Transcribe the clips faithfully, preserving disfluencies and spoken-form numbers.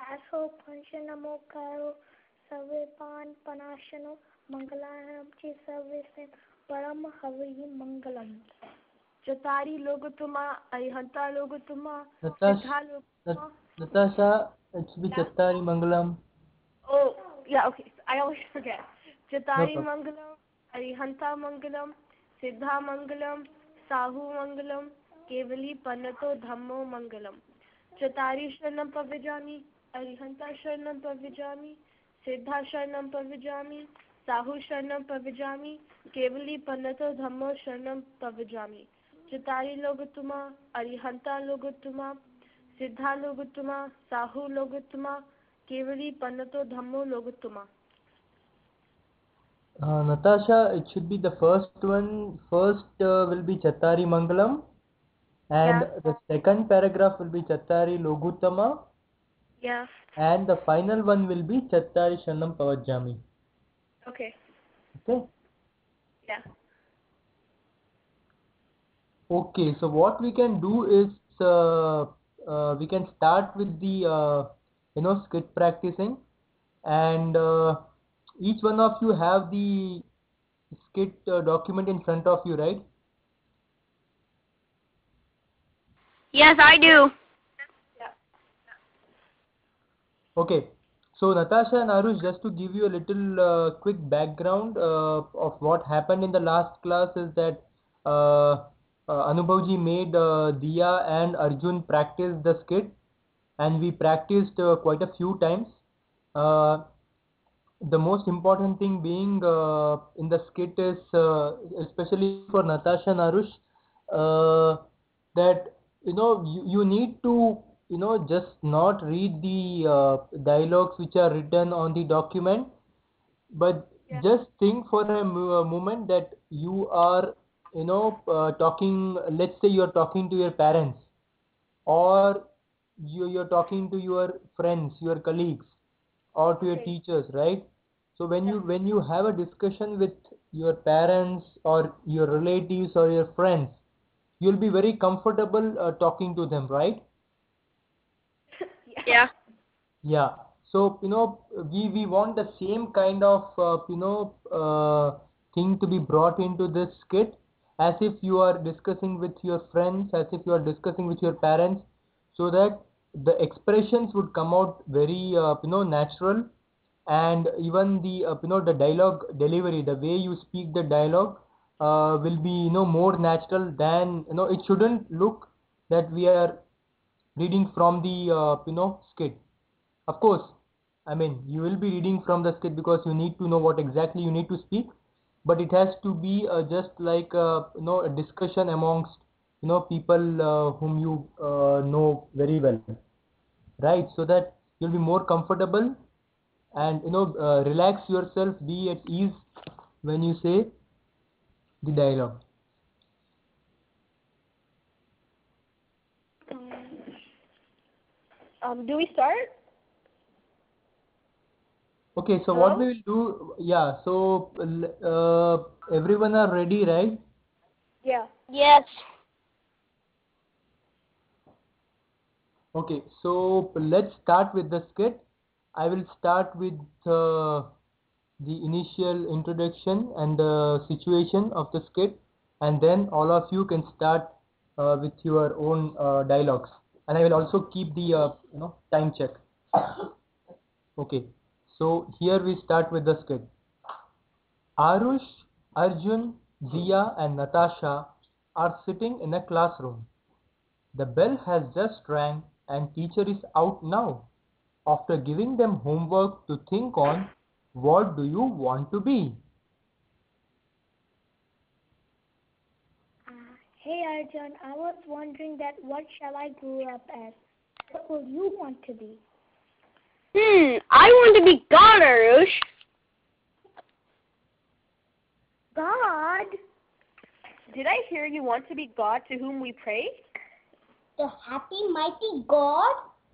Aso Panchanamo Karo Savepan Panashano Mangalam Chi Service Param Havi Mangalam. Chatari Logotuma, Arihanta Logotuma, Siddha Natasha, it should be Chattari Mangalam. Oh, yeah, okay. I always forget. Chatari No Mangalam, Arihanta Mangalam, Siddha Mangalam, Sahu Mangalam, Kevali Panato Dhammo Mangalam. Chatari Sharanam Pavijami, Arihanta Sharanam Pavijami, Siddha Sharanam Pavijami, Sahu Sharanam Pavijami, Kevali Panato Dhammo Sharanam Pavijami. Chatari Logotuma, Arihanta Logotuma, Siddha Logotuma, Sahu Logotuma, Kevali Panato Dhammo Logotuma. Uh, Natasha, it should be the first one. First uh, will be Chattari Mangalam, and Yeah. the second paragraph will be Chattari Logutama, Yeah. and the final one will be Chattari Shanam Pavajami. Okay. Okay? Yeah. Okay, so what we can do is uh, uh, we can start with the uh, you know skit practicing, and uh, each one of you have the skit uh, document in front of you, right? Yes, I do. Yeah. Okay, so Natasha and Arush, just to give you a little uh, quick background uh, of what happened in the last class is that uh, uh, Anubhavji made uh, Diya and Arjun practice the skit, and we practiced uh, quite a few times. Uh, the most important thing being uh, in the skit is, uh, especially for Natasha and Arush, uh, that you know you, you need to you know just not read the uh, dialogues which are written on the document, but Yeah. just think for a, mo- a moment that you are you know uh, talking. Let's say you are talking to your parents, or you you're talking to your friends, your colleagues, or to your Okay. teachers, right? So when Yeah. you when you have a discussion with your parents or your relatives or your friends, you'll be very comfortable uh, talking to them, right? Yeah. Yeah. Yeah. So you know we we want the same kind of uh, you know uh, thing to be brought into this skit, as if you are discussing with your friends, as if you are discussing with your parents, so that the expressions would come out very uh, you know natural, and even the uh, you know the dialogue delivery, the way you speak the dialogue uh, will be you know more natural than you know it shouldn't look that we are reading from the uh, you know skit. Of course, I mean, you will be reading from the script because you need to know what exactly you need to speak, but it has to be uh, just like uh, you know a discussion amongst you know people uh, whom you uh, know very well, right? So that you'll be more comfortable and you know uh, relax yourself, be at ease when you say the dialogue. Um, do we start? Okay, so what Hello? we will do, yeah. So uh, everyone are ready, right? Yeah. Yes. Okay, so let's start with the skit. I will start with uh, the initial introduction and the situation of the skit, and then all of you can start uh, with your own uh, dialogues. And I will also keep the uh, you know time check. Okay, so here we start with the skit. Arush, Arjun, Diya, and Natasha are sitting in a classroom. The bell has just rang and teacher is out now. After giving them homework to think on, what do you want to be? Uh, hey Arjun, I was wondering that what shall I grow up as? What will you want to be? Hmm, I want to be God, Arush. God? Did I hear you want to be God to whom we pray? The happy, mighty God?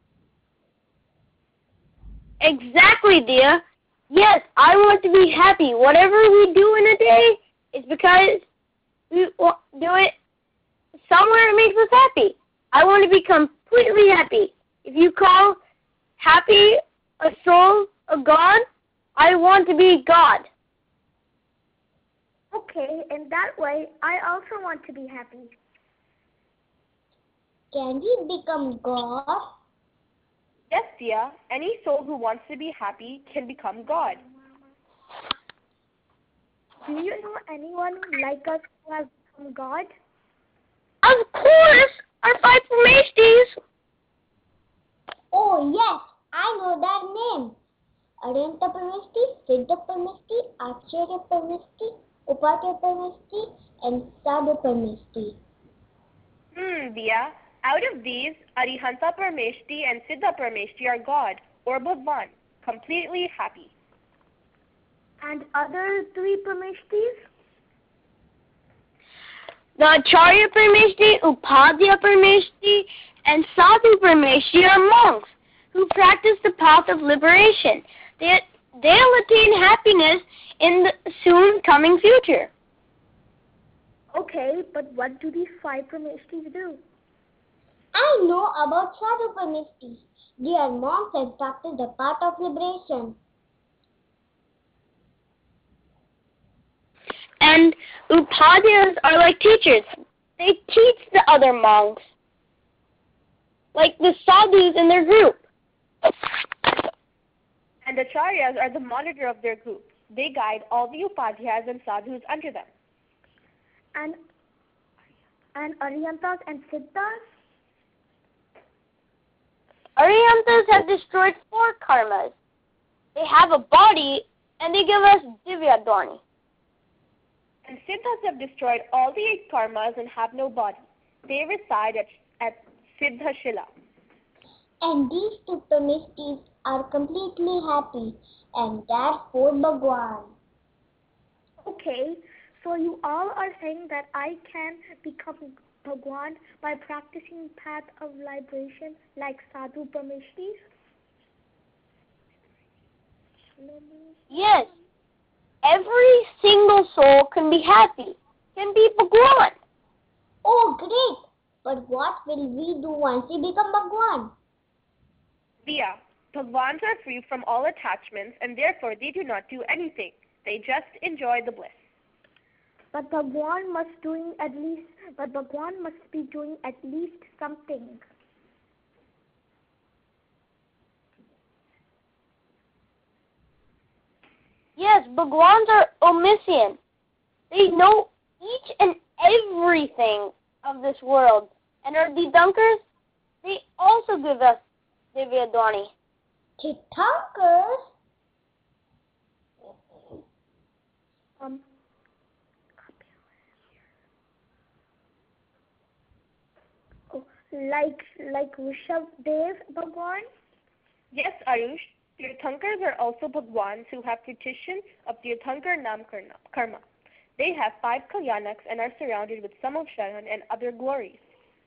Exactly, dear. Yes, I want to be happy. Whatever we do in a day is because we wa- do it somewhere it makes us happy. I want to be completely happy. If you call happy, a soul, a God. I want to be God. Okay, in that way, I also want to be happy. Can we become God? Yes, Dia. Any soul who wants to be happy can become God. Do you know anyone like us who has become God? Of course, our five Parmeshtis. Oh yes, I know their name. Aryanta Parmeshti, Siddha Parmeshti, Acharya Parmeshti, Upatya Parmeshti, and Sadhu Parmeshti. Hmm, Dia. Out of these, Arihanta Parmeshti and Siddha Parmeshti are God, or Bhagwan, completely happy. And other three Parmeshtis? The Acharya Parmeshti, Upadhyaya Parmeshti, and Sadhu Parmeshti are monks who practice the path of liberation. They, they'll attain happiness in the soon coming future. Okay, but what do these five Parmeshtis do? I know about Sadhu Parmeshti. They are monks and practice the path of liberation. And Upadhyayas are like teachers. They teach the other monks, like the sadhus in their group. And Acharyas are the monitor of their group. They guide all the Upadhyayas and Sadhus under them. And and Aryantas and Siddhas? Aryantas have destroyed four karmas. They have a body and they give us Divya Dwani. And Siddhas have destroyed all the eight karmas and have no body. They reside at, at Siddha Shila. And these two Parmeshtis are completely happy, and therefore Bhagwan. Okay, so you all are saying that I can become Bhagwan by practicing path of liberation like Sadhu Parmeshtis? Yes, every single soul can be happy, can be Bhagwan. Oh great! But what will we do once we become Bhagwan? Dia, Bhagwans are free from all attachments and therefore they do not do anything. They just enjoy the bliss. But Bhagwan must doing at least but Bhagwan must be doing at least something. Yes, Bhagwans are omniscient. They know each and everything of this world. And our Tirthankars, they also give us Divya Dwani. Tirthankars? Um oh, like like Rishabh Dev Bhagwan? Yes, Arush, Tirthankars are also Bhagwans who have petitions of Tirthankar Nam Karma. They have five Kalyanaks and are surrounded with Samavsharan and other glories.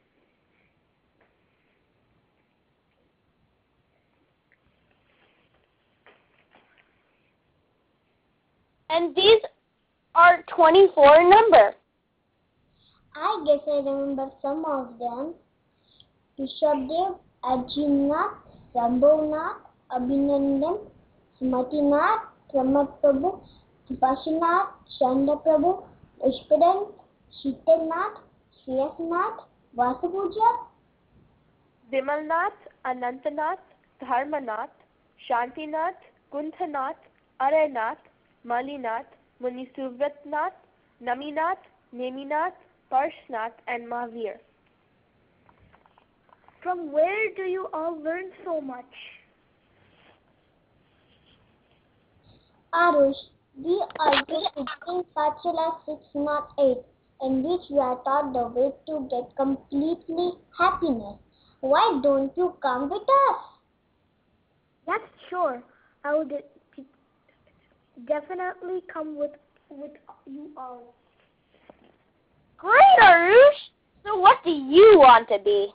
And these are twenty-four in number. I guess I remember some of them. Rishabdev, Ajinath, Sambhavnath, Abhinandan, Smatinath, Pramat Prabhu, Vipashinath, Chanda Prabhu, Ishpadan, Sheetalnath, Shriyasnath, Vasapuja. Vimalnath, Anantanath, Dharmanath, Shantinath, Kunthanath, Araynath, Malinath, Munisuvratnath, Naminath, Neminath, Parshnath, and Mahavir. From where do you all learn so much? Arush, we are just sitting Patshala six oh eight, in which we are taught the way to get completely happiness. Why don't you come with us? That's sure. I would definitely come with with you all. Great, Arush! So what do you want to be?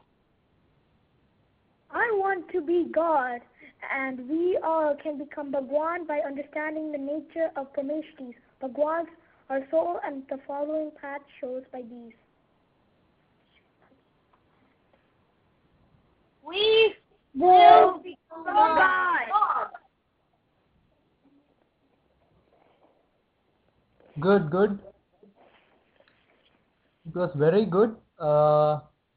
I want to be God, and we all can become Bhagwan by understanding the nature of Parmeshtis. Bhagwans are soul, and the following path shows by these. We will become Good, good. It was very good. Uh,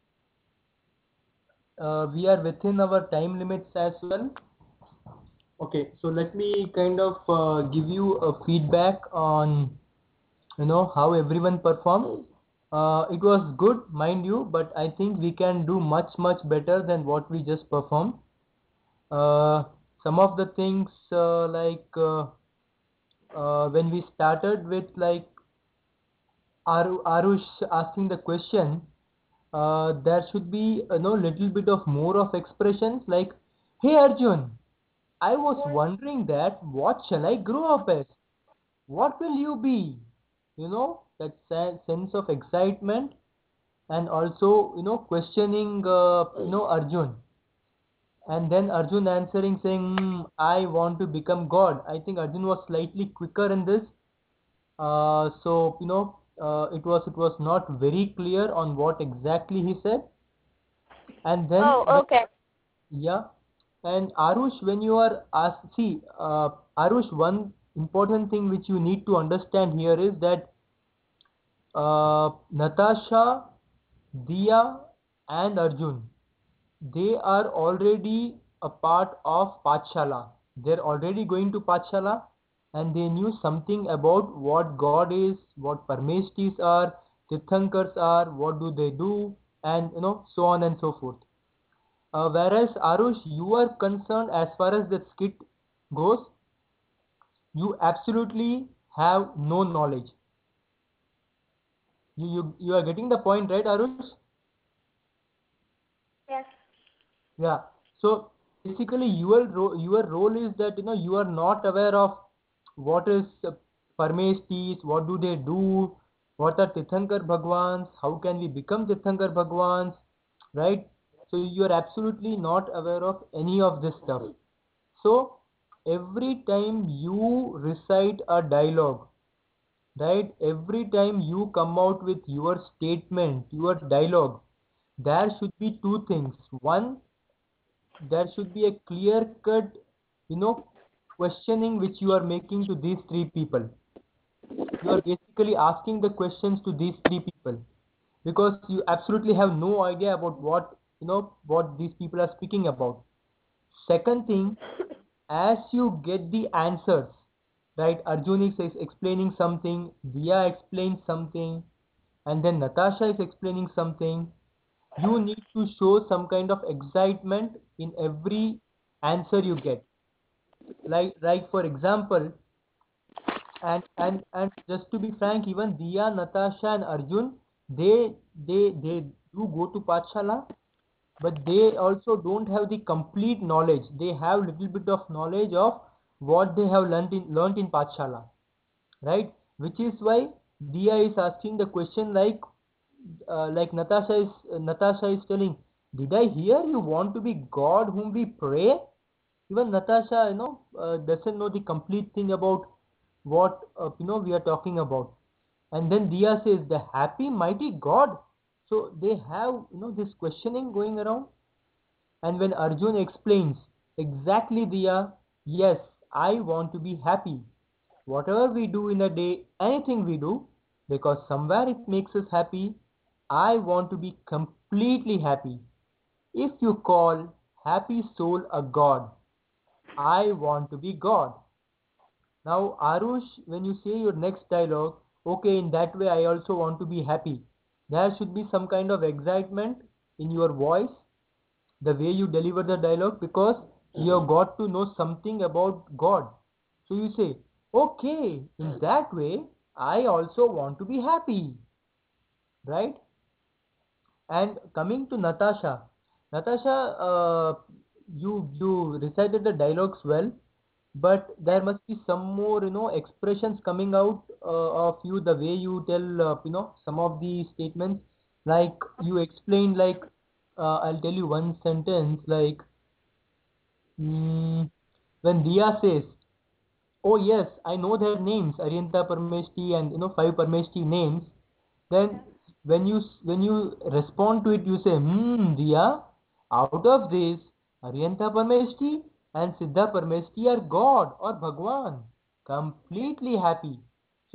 uh, we are within our time limits as well. Okay, so let me kind of uh, give you a feedback on, you know, how everyone performed. Uh, it was good, mind you, but I think we can do much, much better than what we just performed. Uh, some of the things uh, like uh, uh, when we started with like Aru, Arush asking the question, uh, there should be you know little bit of more of expressions like, "Hey Arjun, I was wondering that what shall I grow up as? What will you be?" You know that se- sense of excitement, and also you know questioning uh, you know Arjun, and then Arjun answering saying, "Hmm, I want to become God." I think Arjun was slightly quicker in this. Uh, so you know, uh, it was it was not very clear on what exactly he said. And then Oh, when, okay. yeah, and Arush, when you are asked, see, uh, Arush, one important thing which you need to understand here is that uh, Natasha, Dia, and Arjun, they are already a part of Pathshala. They're already going to Pathshala, and they knew something about what God is, what Parmeshtis are, Tirthankars are, what do they do, and you know, so on and so forth. Uh, whereas Arush, you are concerned as far as the skit goes, you absolutely have no knowledge. You you, you are getting the point, right, Arush? Yes. Yeah. So basically, your ro- your role is that you know you are not aware of what is uh, Parmeshtis, what do they do, what are Tirthankar Bhagwans, how can we become Tirthankar Bhagwans, right? So you are absolutely not aware of any of this stuff. So every time you recite a dialogue, right? Every time you come out with your statement, your dialogue, there should be two things. One, there should be a clear cut, you know, questioning which you are making to these three people. You are basically asking the questions to these three people because you absolutely have no idea about what, you know, what these people are speaking about. Second thing, as you get the answers, right? Arjun is ex- explaining something, Dia explains something, and then Natasha is explaining something. You need to show some kind of excitement in every answer you get. Like, like for example, and and and just to be frank, even Dia, Natasha, and Arjun, they they they do go to Pathshala, but they also don't have the complete knowledge. They have little bit of knowledge of what they have learnt in learnt in Pathshala, right? Which is why Dia is asking the question like, uh, like Natasha is Natasha is telling, "Did I hear you want to be God whom we pray?" Even Natasha, you know, uh, doesn't know the complete thing about what uh, you know we are talking about. And then Dia says, "The happy mighty God." So they have you know this questioning going around. And when Arjun explains, "Exactly, Dia, yes, I want to be happy. Whatever we do in a day, anything we do, because somewhere it makes us happy, I want to be completely happy. If you call happy soul a god, I want to be God." Now, Arush, when you say your next dialogue, okay, in that way I also want to be happy. There should be some kind of excitement in your voice, the way you deliver the dialogue, because you have got to know something about God. So you say, okay, in that way, I also want to be happy, right? And coming to Natasha, Natasha, uh, you you recited the dialogues well, but there must be some more, you know, expressions coming out uh, of you, the way you tell, uh, you know, some of the statements. Like you explained, like uh, I'll tell you one sentence, like mm, when Dia says, "Oh yes, I know their names, Aryanta Parmeshti and you know five Parmeshti names." Then when you when you respond to it, you say, "Hmm, Dia, out of this, Aryanta Parmeshti and Siddha Parmeshti are God or Bhagwan, completely happy."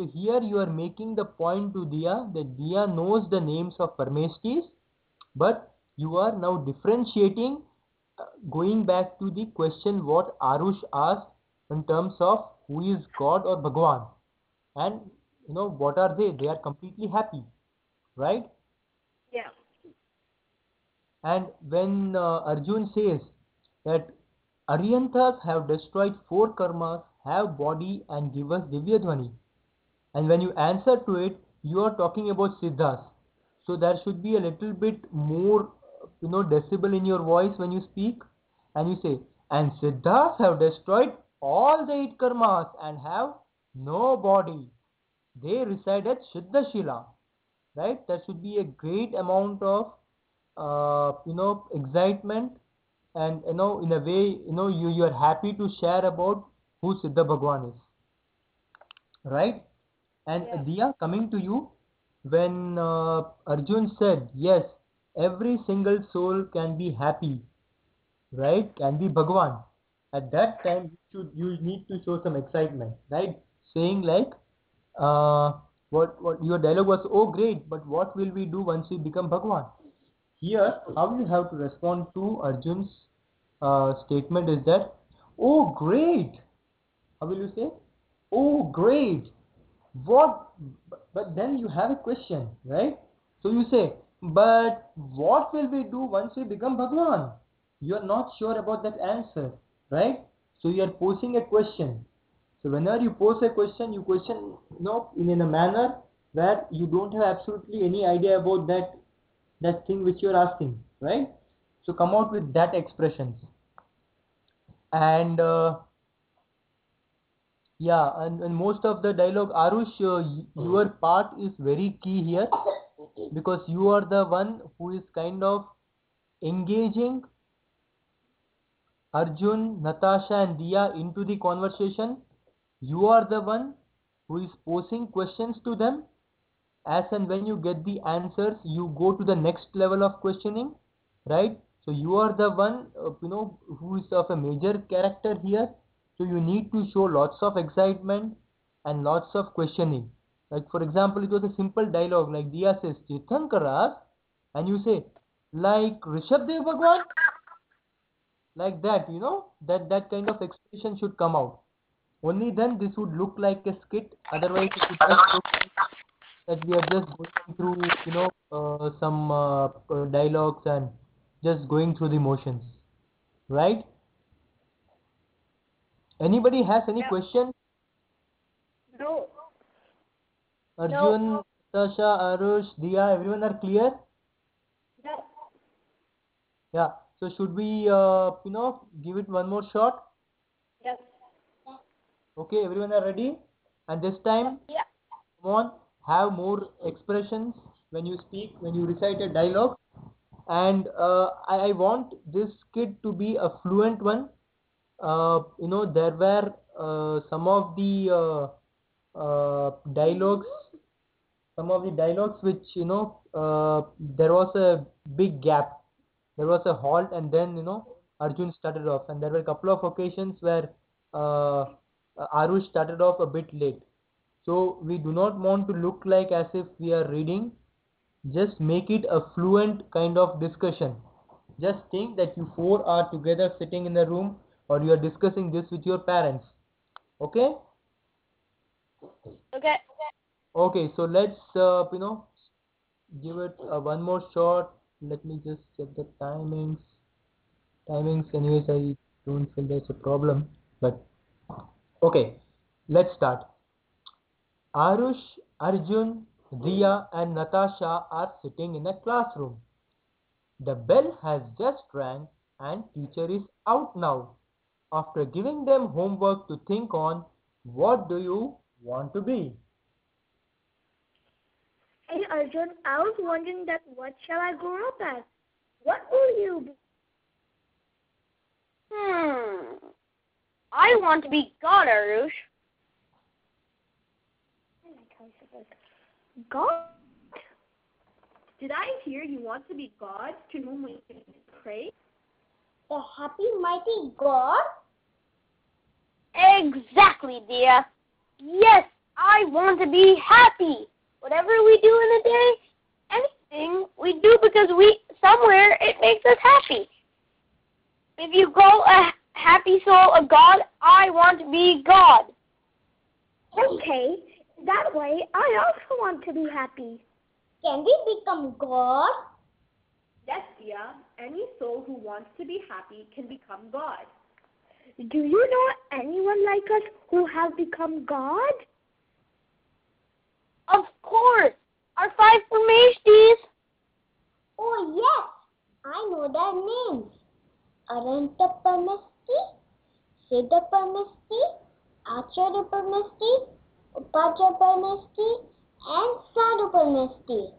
So here you are making the point to Diya that Diya knows the names of Parmeshtis, but you are now differentiating, uh, going back to the question what Arush asked in terms of who is God or Bhagwan. And you know, what are they? They are completely happy, right? Yeah. And when uh, Arjun says that Aryantas have destroyed four karmas, have body and give us Divya Dhvani, and when you answer to it, you are talking about Siddhas. So there should be a little bit more, you know, decibel in your voice when you speak, and you say, and Siddhas have destroyed all the eight karmas and have no body. They reside at Siddhashila, right? There should be a great amount of, uh, you know, excitement, and you know, in a way, you know, you you are happy to share about who Siddha Bhagwan is, right? And Yeah. Diya, coming to you, when uh, Arjun said, yes, every single soul can be happy, right? Can be Bhagwan. At that time, you should you need to show some excitement, right? Saying like, uh, what what your dialogue was, oh great, but what will we do once we become Bhagwan? Here, how you have to respond to Arjun's uh, statement is that, oh great. How will you say? Oh great. What? But then you have a question, right? So you say, but what will we do once we become Bhagwan? You are not sure about that answer, right? So you are posing a question. So whenever you pose a question, you question, you know, in, in a manner where you don't have absolutely any idea about that that thing which you are asking, right? So come out with that expressions. And uh, yeah, and, and most of the dialogue, Arush, uh, y- your part is very key here because you are the one who is kind of engaging Arjun, Natasha, and Diya into the conversation. You are the one who is posing questions to them. As and when you get the answers, you go to the next level of questioning, right? So you are the one, uh, you know, who is of a major character here. So you need to show lots of excitement and lots of questioning. Like for example, it was a simple dialogue like Diya says, Tirthankaras, and you say, like Rishabdev Bhagwan, like that, you know, that that kind of expression should come out. Only then this would look like a skit. Otherwise, it would just look that we are just going through, you know, uh, some uh, uh, dialogues and just going through the motions, right? Anybody has any Yeah. question? No. Arjun, Natasha, Arush, Diya, everyone are clear? No. Yeah. So should we, uh, you know, give it one more shot? Yes. Okay, everyone are ready? And this time, Yeah. come on, have more expressions when you speak, when you recite a dialogue. And uh, I, I want this kid to be a fluent one. Uh, you know, there were uh, some of the uh, uh, dialogues, some of the dialogues which, you know, uh, there was a big gap. There was a halt, and then, you know, Arjun started off. And there were a couple of occasions where uh, Arush started off a bit late. So we do not want to look like as if we are reading. Just make it a fluent kind of discussion. Just think that you four are together sitting in a room or you are discussing this with your parents. Okay? Okay. Okay, so let's, uh, you know, give it uh, one more shot. Let me just check the timings. Timings, anyways, I don't feel there's a problem. But, okay, let's start. Arush, Arjun, Diya, and Natasha are sitting in a classroom. The bell has just rang and teacher is out now. After giving them homework to think on, what do you want to be? Hey Arjun, I was wondering that what shall I grow up as? What will you be? Hmm. I want to be God, Arush. God? Did I hear you want to be God to whom we can pray? The happy mighty God? Exactly, dear. Yes, I want to be happy. Whatever we do in a day, anything we do because we somewhere it makes us happy. If you call a happy soul a God, I want to be God. Okay, that way I also want to be happy. Can we become God? Yes, Dia. Any soul who wants to be happy can become God. Do you know anyone like us who has become God? Of course, our five Parmeshtis. Oh yes, I know their names. Aranta Parmeshti, Siddha Parmeshti, Acharya Parmeshti, Upacha Parmeshti, and Sadhu Parmeshti.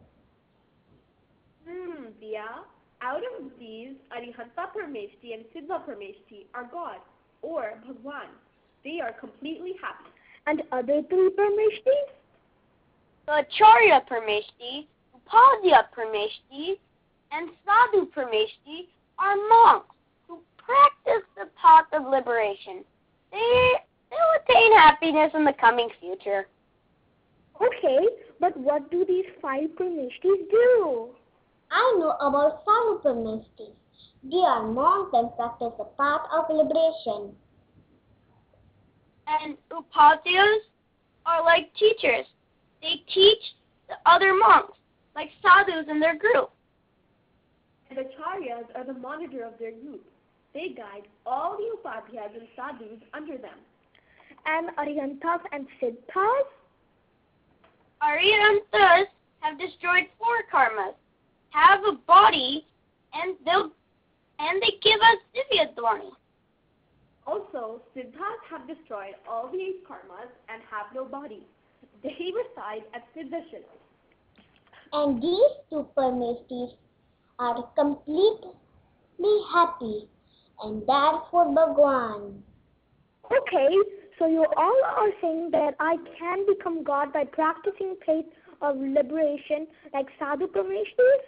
Hmm, Dia. Out of these, Arihanta Parmeshti and Siddha Parmeshti are God, or Bhagwan. They are completely happy. And other three Parmeshtis? The Acharya Parmeshti, Upadhyaya Parmeshti, and Sadhu Parmeshti are monks who practice the path of liberation. They will attain happiness in the coming future. Okay, but what do these five Parmeshtis do? I know about Sadhu Parmeshti. They are monks and practice the path of liberation. And Upadhyayas are like teachers. They teach the other monks, like sadhus in their group. And Acharyas are the monitor of their group. They guide all the Upadhyayas and Sadhus under them. And Aryantas and Siddhas? Aryantas have destroyed four karmas, have a body, and they'll and they give us Divya Dwani. Also, Siddhas have destroyed all the eight karmas and have no body. They reside at Siddhashila. And these two Parmeshtis are completely happy, and therefore Bhagwan. Okay, so you all are saying that I can become God by practicing faith of liberation like Sadhu Parmeshtis?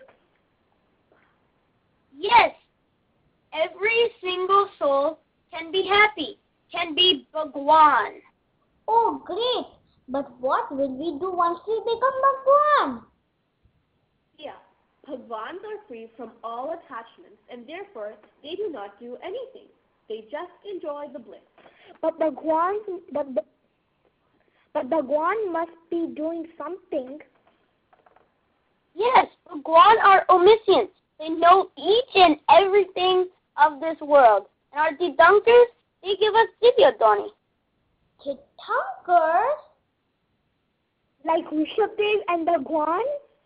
Yes, every single soul can be happy, can be Bhagwan. Oh, great! But what will we do once we become Bhagwan? Yeah, Bhagwans are free from all attachments and therefore they do not do anything. They just enjoy the bliss. But Bhagwan, but, but Bhagwan must be doing something. Yes, Bhagwan are omniscients. They know each and everything of this world. And our Tirthankars, they give us Divya Dwani. Tirthankars? Like Rishabdev and Bhagwan?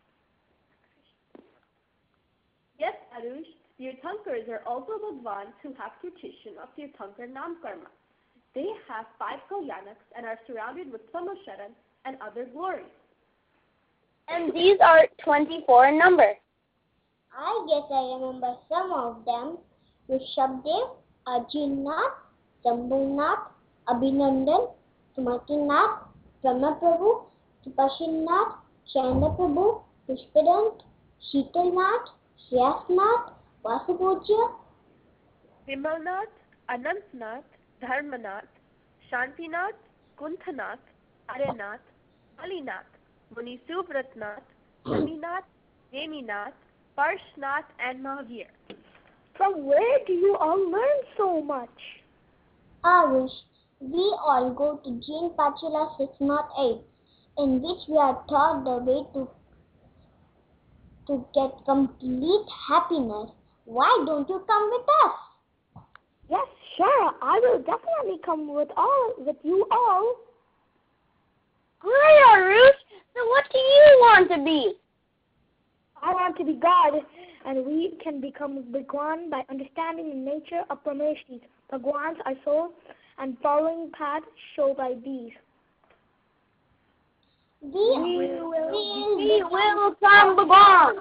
Yes, Arush, Tirthankars are also Bhagwans who have tradition of Tirthankar Nam Karma. They have five Kalyanaks and are surrounded with Samasharan and other glories. And these are twenty-four in number. I guess I remember some of them. Rishabdev, Ajinath, Jambulnath, Abhinandan, Sumatinath, Brahmaprabhu, Tripashinath, Shainaprabhu, Pushpadant, Sheetalnath, Shriyasnath, Vasubhojya, Vimalnath, Anantnath, Dharmanath, Shantinath, Kunthanath, Aranath, Balinath, Munisubratnath, Shaminath, Neminath, Parshnath, and Mahavir. From where do you all learn so much? Arush, we all go to Jain Pachula six oh eight, in which we are taught the way to, to get complete happiness. Why don't you come with us? Yes, sure. I will definitely come with all with you all. Great, Arush. So what do you want to be? I want to be God, and we can become Bhagwan by understanding the nature of Parmeshtis. Bhagwans are souls, and following paths shown by these. We, We will, will, we will become Bhagwan.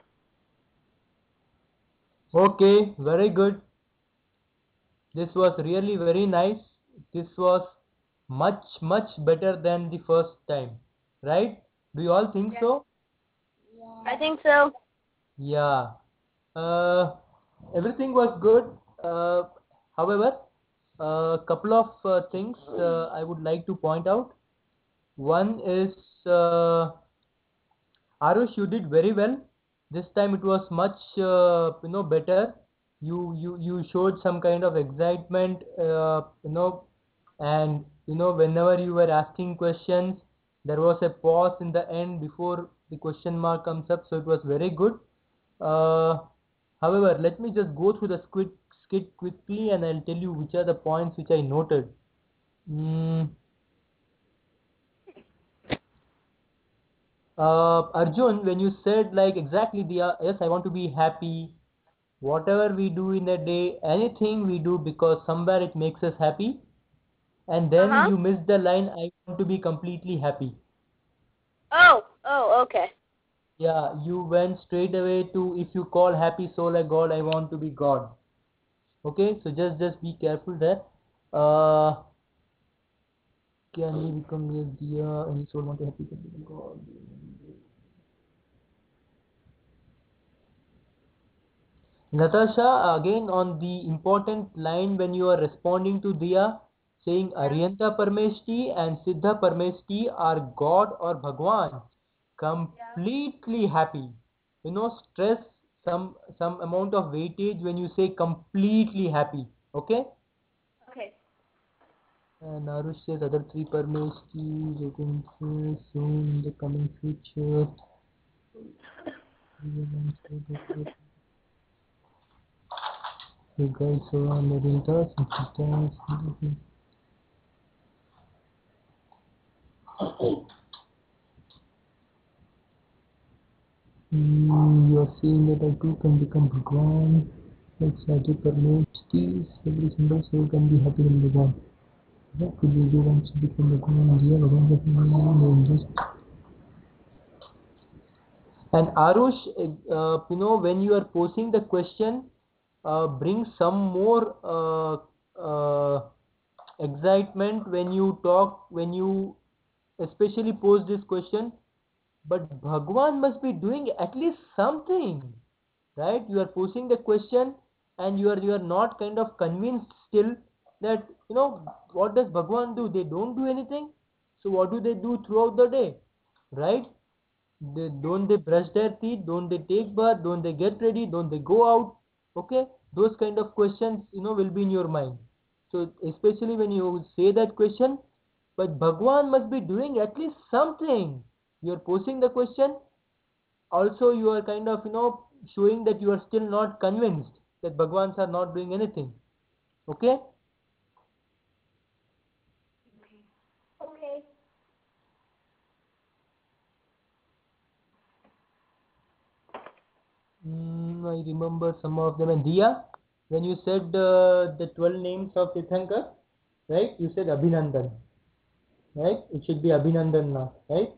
Okay, very good. This was really very nice. This was much, much better than the first time. Right? Do you all think so? I think so. Yeah. Uh, everything was good. Uh, however, a couple of uh, things uh, I would like to point out. One is uh, Arush, you did very well. This time it was much uh, you know better. You you you showed some kind of excitement, uh, you know, and you know whenever you were asking questions, there was a pause in the end before the question mark comes up. So it was very good. Uh, However, let me just go through the skit, skit quickly, and I'll tell you which are the points which I noted. Mm, uh, Arjun, when you said like exactly the uh, yes, I want to be happy. Whatever we do in a day, anything we do because somewhere it makes us happy, and then Uh-huh. you missed the line, I want to be completely happy. Oh, oh, okay. Yeah, you went straight away to if you call happy soul a god, I want to be God. Okay, so just just be careful there. Uh, can we become yes, dear? Any soul want to happy to be God? Natasha, again on the important line when you are responding to Diya, saying Aryanta Parmeshti and Siddha Parmeshti are God or Bhagwan, completely happy. You know, stress some some amount of weightage when you say completely happy. Okay? Okay. And Arush says other three Parmeshtis, you can say soon in the coming future. You guys are Aryanta, Siddha, Mm, you are saying that I too can become Bhagwan. Let's Sadhu permits these. Every single soul can be happy in Bhagwan. What could you do once you become Bhagwan? Yeah, Bhagwan doesn't just. And Arush, uh, you know, when you are posing the question, uh, bring some more uh, uh, excitement when you talk, when you especially pose this question. But Bhagwan must be doing at least something. Right, you are posing the question and you are you are not kind of convinced still that you know what does Bhagwan do. They don't do anything. So what do they do throughout the day? Right, they don't they brush their teeth, don't they take bath, don't they get ready, don't they go out? Okay, those kind of questions you know will be in your mind. So especially when you say that question, but Bhagwan must be doing at least something. You are posing the question, also you are kind of you know showing that you are still not convinced that Bhagwans are not doing anything. Okay. Okay. mm, I remember some of them. And Diya, when you said uh, the twelve names of Tirthankar, right, you said Abhinandan, right? It should be Abhinandan now, right?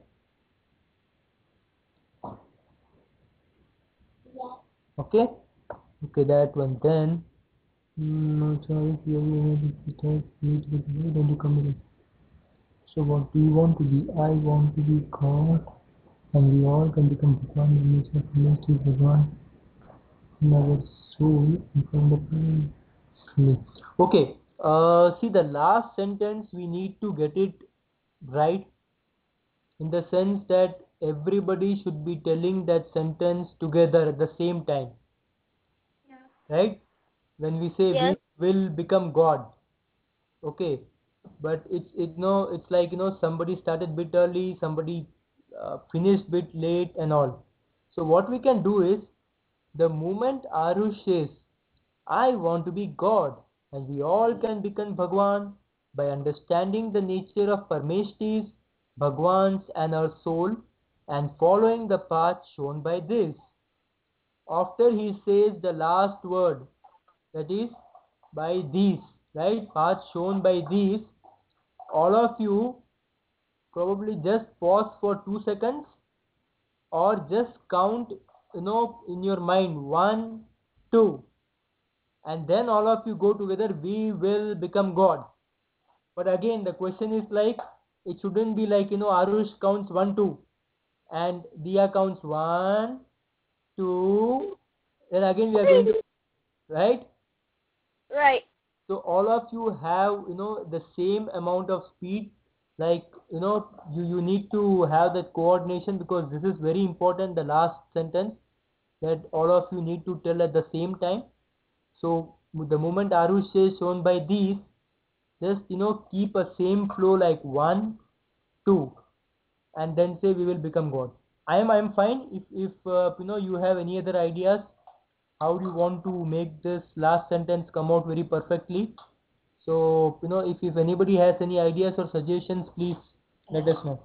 Yeah. Okay, okay, that one. Then mm, sorry, you need to come in. So what do you want to be? I want to be God, and we all can become Bhagwan when we say Namaste Bhagwan in our soul in front of me. Okay, uh, see the last sentence we need to get it right in the sense that everybody should be telling that sentence together at the same time, right? When we say Yes. we will become God, okay, but it's it no it's like you know somebody started bit early, somebody uh, finished bit late and all. So what we can do is the moment Arush says I want to be God, and we all can become Bhagwan by understanding the nature of Parmeshtis, Bhagwans and our soul, and following the path shown by this. After he says the last word, that is by these, right? Path shown by these, all of you probably just pause for two seconds or just count, you know, in your mind one, two, and then all of you go together. We will become God. But again, the question is like it shouldn't be like you know Arush counts one, two, and Diya counts one, two. Then again we are going to right. Right. So all of you have you know the same amount of speed like you know you you need to have that coordination, because this is very important, the last sentence, that all of you need to tell at the same time. So the moment Arush says shown by these, just you know keep a same flow like one, two, and then say we will become God. I am I am fine. If if uh, you know you have any other ideas, how do you want to make this last sentence come out very perfectly? So you know if if anybody has any ideas or suggestions, please let us know.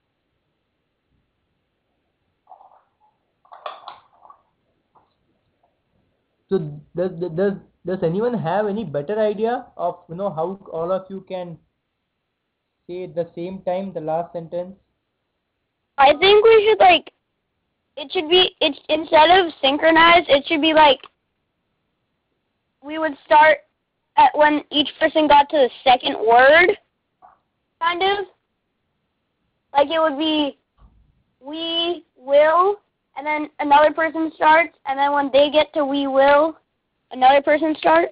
So does does does anyone have any better idea of you know how all of you can say at the same time the last sentence? I think we should like it should be it's instead of synchronized, it should be like we would start at when each person got to the second word, kind of. Like it would be we will, and then another person starts, and then when they get to we will, another person starts.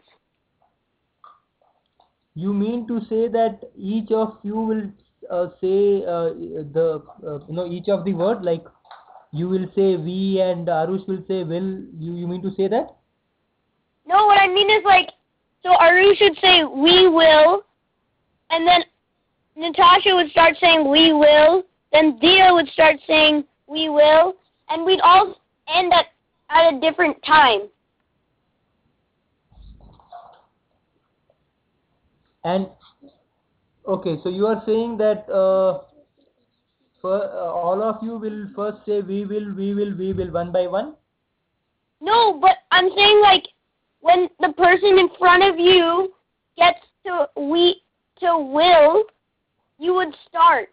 You mean to say that each of you will uh, say uh, the uh, you know each of the word, like you will say we and Arush will say will. You you mean to say that? No, what I mean is like, so Arush should say we will, and then Natasha would start saying we will, then Dia would start saying we will, and we'd all end at, at a different time. And okay, so you are saying that uh, for, uh, all of you will first say we will, we will, we will one by one? No, but I'm saying like when the person in front of you gets to we to will, you would start.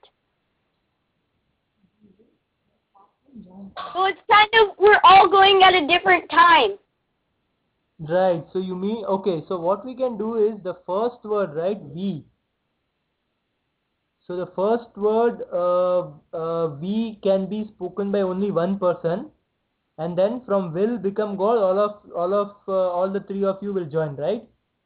So it's kind of we're all going at a different time. Right. So you mean okay? So what we can do is the first word, right? We. So the first word uh, uh, we can be spoken by only one person, and then from will become God, all of all of uh, all the three of you will join, right?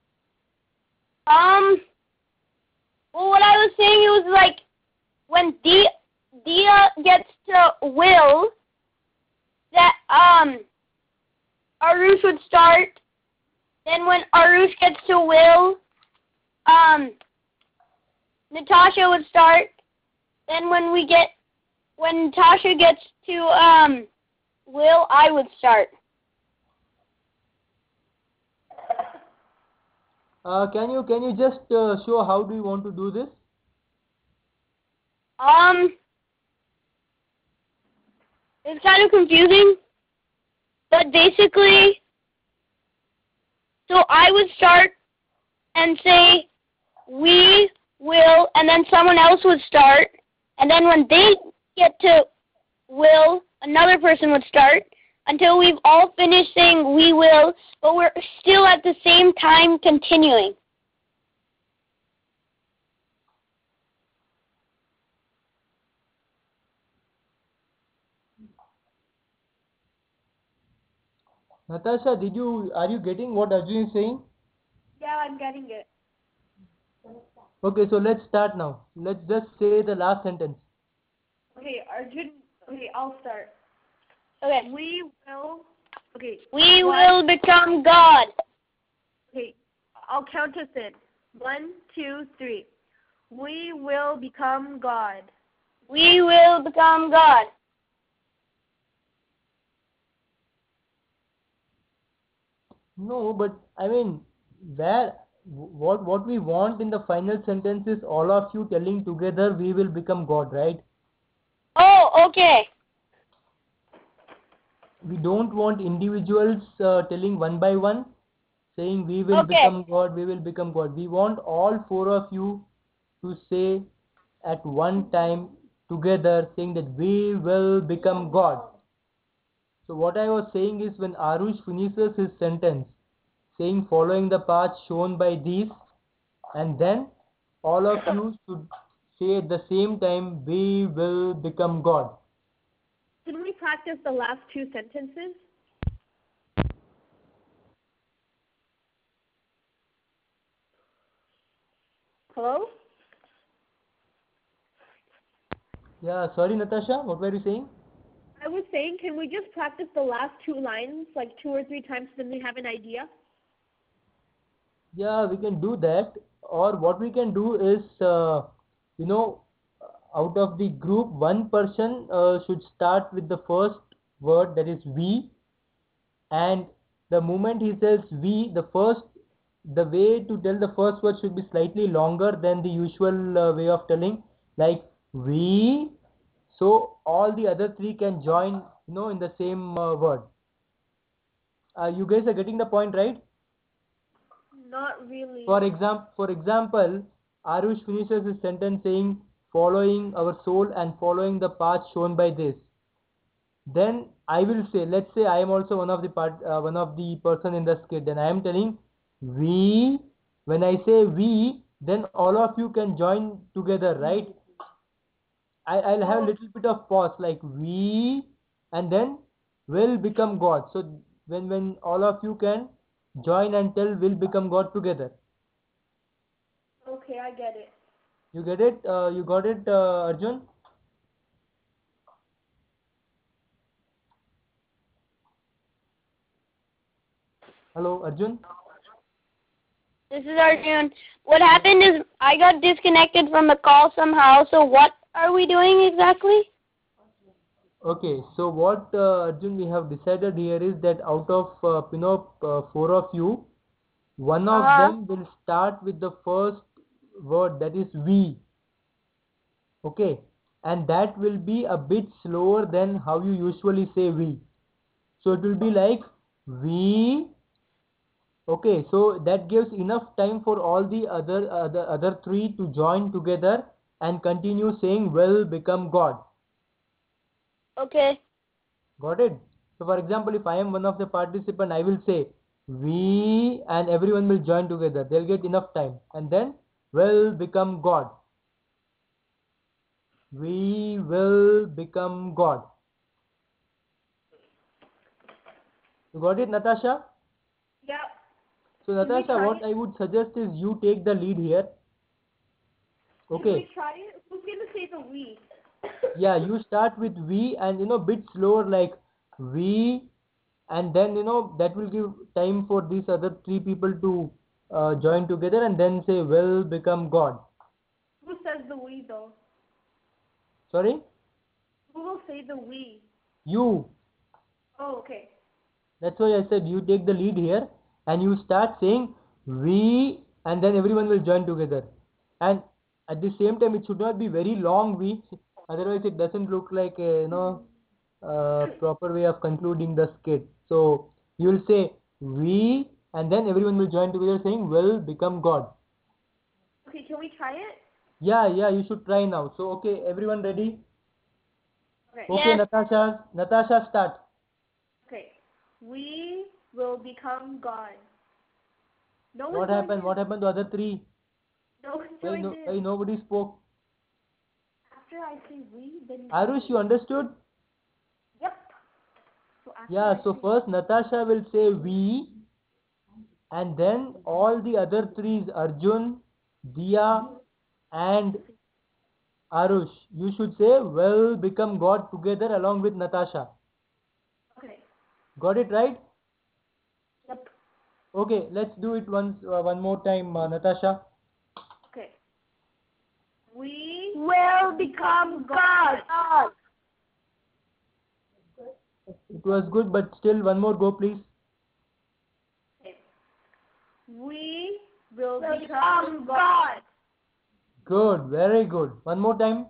Um. Well, what I was saying it was like when Dia Dia gets to will, that um Arush would start. Then when Arush gets to will, um Natasha would start. Then when we get when Natasha gets to um will, I would start. Uh, can you can you just uh, show how do you want to do this? Um, it's kind of confusing, but basically, so I would start and say, we will, and then someone else would start, and then when they get to will, another person would start, until we've all finished saying we will, but we're still at the same time continuing. Natasha, did you are you getting what Arjun is saying? Yeah, I'm getting it. Okay, so let's start now. Let's just say the last sentence. Okay, Arjun. Okay, I'll start. Okay. We will. Okay. We one, will become God. Okay, I'll count us in. One, two, three. We will become God. We will become God. No, but I mean, where what what we want in the final sentence is all of you telling together we will become God, right? Oh, okay. We don't want individuals uh, telling one by one, saying we will Okay. become God, we will become God. We want all four of you to say at one time together, saying that we will become God. So what I was saying is, when Arush finishes his sentence, saying following the path shown by these, and then all of you should say at the same time, we will become God. Can we practice the last two sentences? Hello? Yeah, sorry, Natasha, what were you saying? I was saying, can we just practice the last two lines like two or three times so then we have an idea? Yeah, we can do that. Or what we can do is, uh, you know, out of the group, one person uh, should start with the first word, that is we, and the moment he says we, the first, the way to tell the first word should be slightly longer than the usual uh, way of telling, like we, so all the other three can join, you know, in the same uh, word. Uh, you guys are getting the point, right? Not really. For example, for example, Arush finishes his sentence saying, "Following our soul and following the path shown by this." Then I will say, let's say I am also one of the part, uh, one of the person in the skit. Then I am telling, "We." When I say "we," then all of you can join together, right? I, I'll have a little bit of pause, like "we," and then "will become God." So when when all of you can join and tell "will become God" together. Okay, I get it. You get it? Uh, you got it, uh, Arjun? Hello, Arjun? This is Arjun. What happened is I got disconnected from the call somehow. So what are we doing exactly? Okay, so what, uh, Arjun, we have decided here is that out of, uh, you know, uh, four of you, one of Uh-huh. them will start with the first word, that is we. Okay, and that will be a bit slower than how you usually say we. So it will be like we. Okay, so that gives enough time for all the other other other three to join together and continue saying "will become God." Okay. Got it? So for example, if I am one of the participant, I will say "we" and everyone will join together. They'll get enough time, and then "will become God." We will become God. You got it, Natasha? Yeah. So Can we Natasha, try what it? I would suggest is you take the lead here. Can Okay. we try it? Who's gonna say the we? Yeah, you start with "we" and you know bit slower, like "we," and then you know that will give time for these other three people to uh, join together and then say "will become God." Who says the we though? Sorry? Who will say the we? You. Oh, okay. That's why I said you take the lead here and you start saying "we" and then everyone will join together. And at the same time, it should not be very long "we," otherwise it doesn't look like a, you know, uh, proper way of concluding the skit. So you will say "we" and then everyone will join together saying "will become God." Okay, can we try it? Yeah, yeah, you should try now. So okay, everyone ready? Okay. Okay, Yes. Natasha, Natasha, start. Okay. We will become God. No What one joined happened? in. What happened to other three? No one Why, joined no, why in. nobody spoke? After I say we, then. Arush, you understood? Yep. So after Yeah, I so say. first Natasha will say "we" and then all the other three is Arjun, Dia and Arush. You should say "will become God" together along with Natasha. Okay. Got it right? Yep. Okay, let's do it once, uh, one more time, uh, Natasha. Okay. We Will become God. God. It was good, but still one more go, please. Okay. We will Will become become God. God. Good, very good. One more time.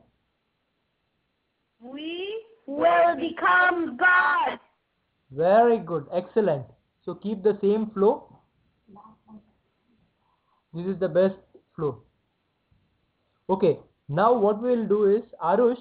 We Will become God. Very good, excellent. So keep the same flow. This is the best flow. Okay, now what we will do is, Arush,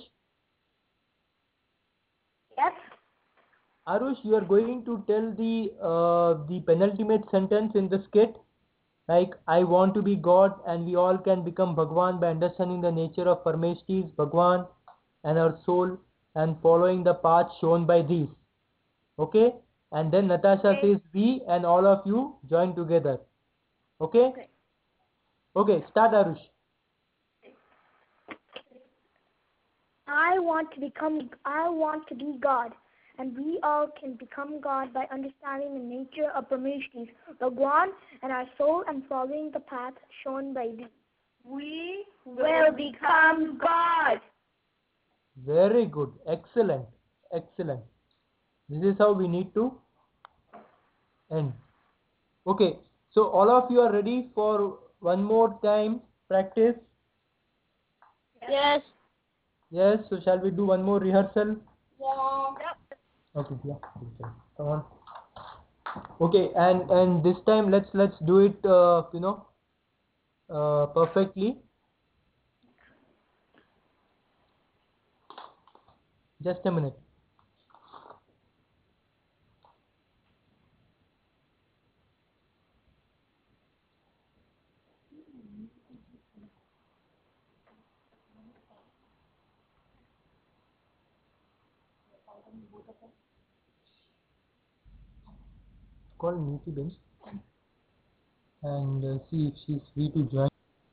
Yes. Arush, you are going to tell the uh, the penultimate sentence in the skit, like "I want to be God and we all can become Bhagwan by understanding the nature of Parmeshtis, Bhagwan and our soul and following the path shown by these." Okay, and then Natasha Okay. says "we" and all of you join together. Okay? Okay. Okay, start, Arush. I want to become, I want to be God. And we all can become God by understanding the nature of Parmeshti's Bhagwan and our soul and following the path shown by thee. We Will become God. Very good. Excellent. Excellent. This is how we need to end. Okay. So all of you are ready for one more time practice? Yes. Yes. So shall we do one more rehearsal? Yeah. Okay. Yeah. Okay. Come on. Okay. And and this time let's let's do it. Uh, you know, uh, perfectly. Just a minute. Call Niti Ben and uh, see if she's free to join.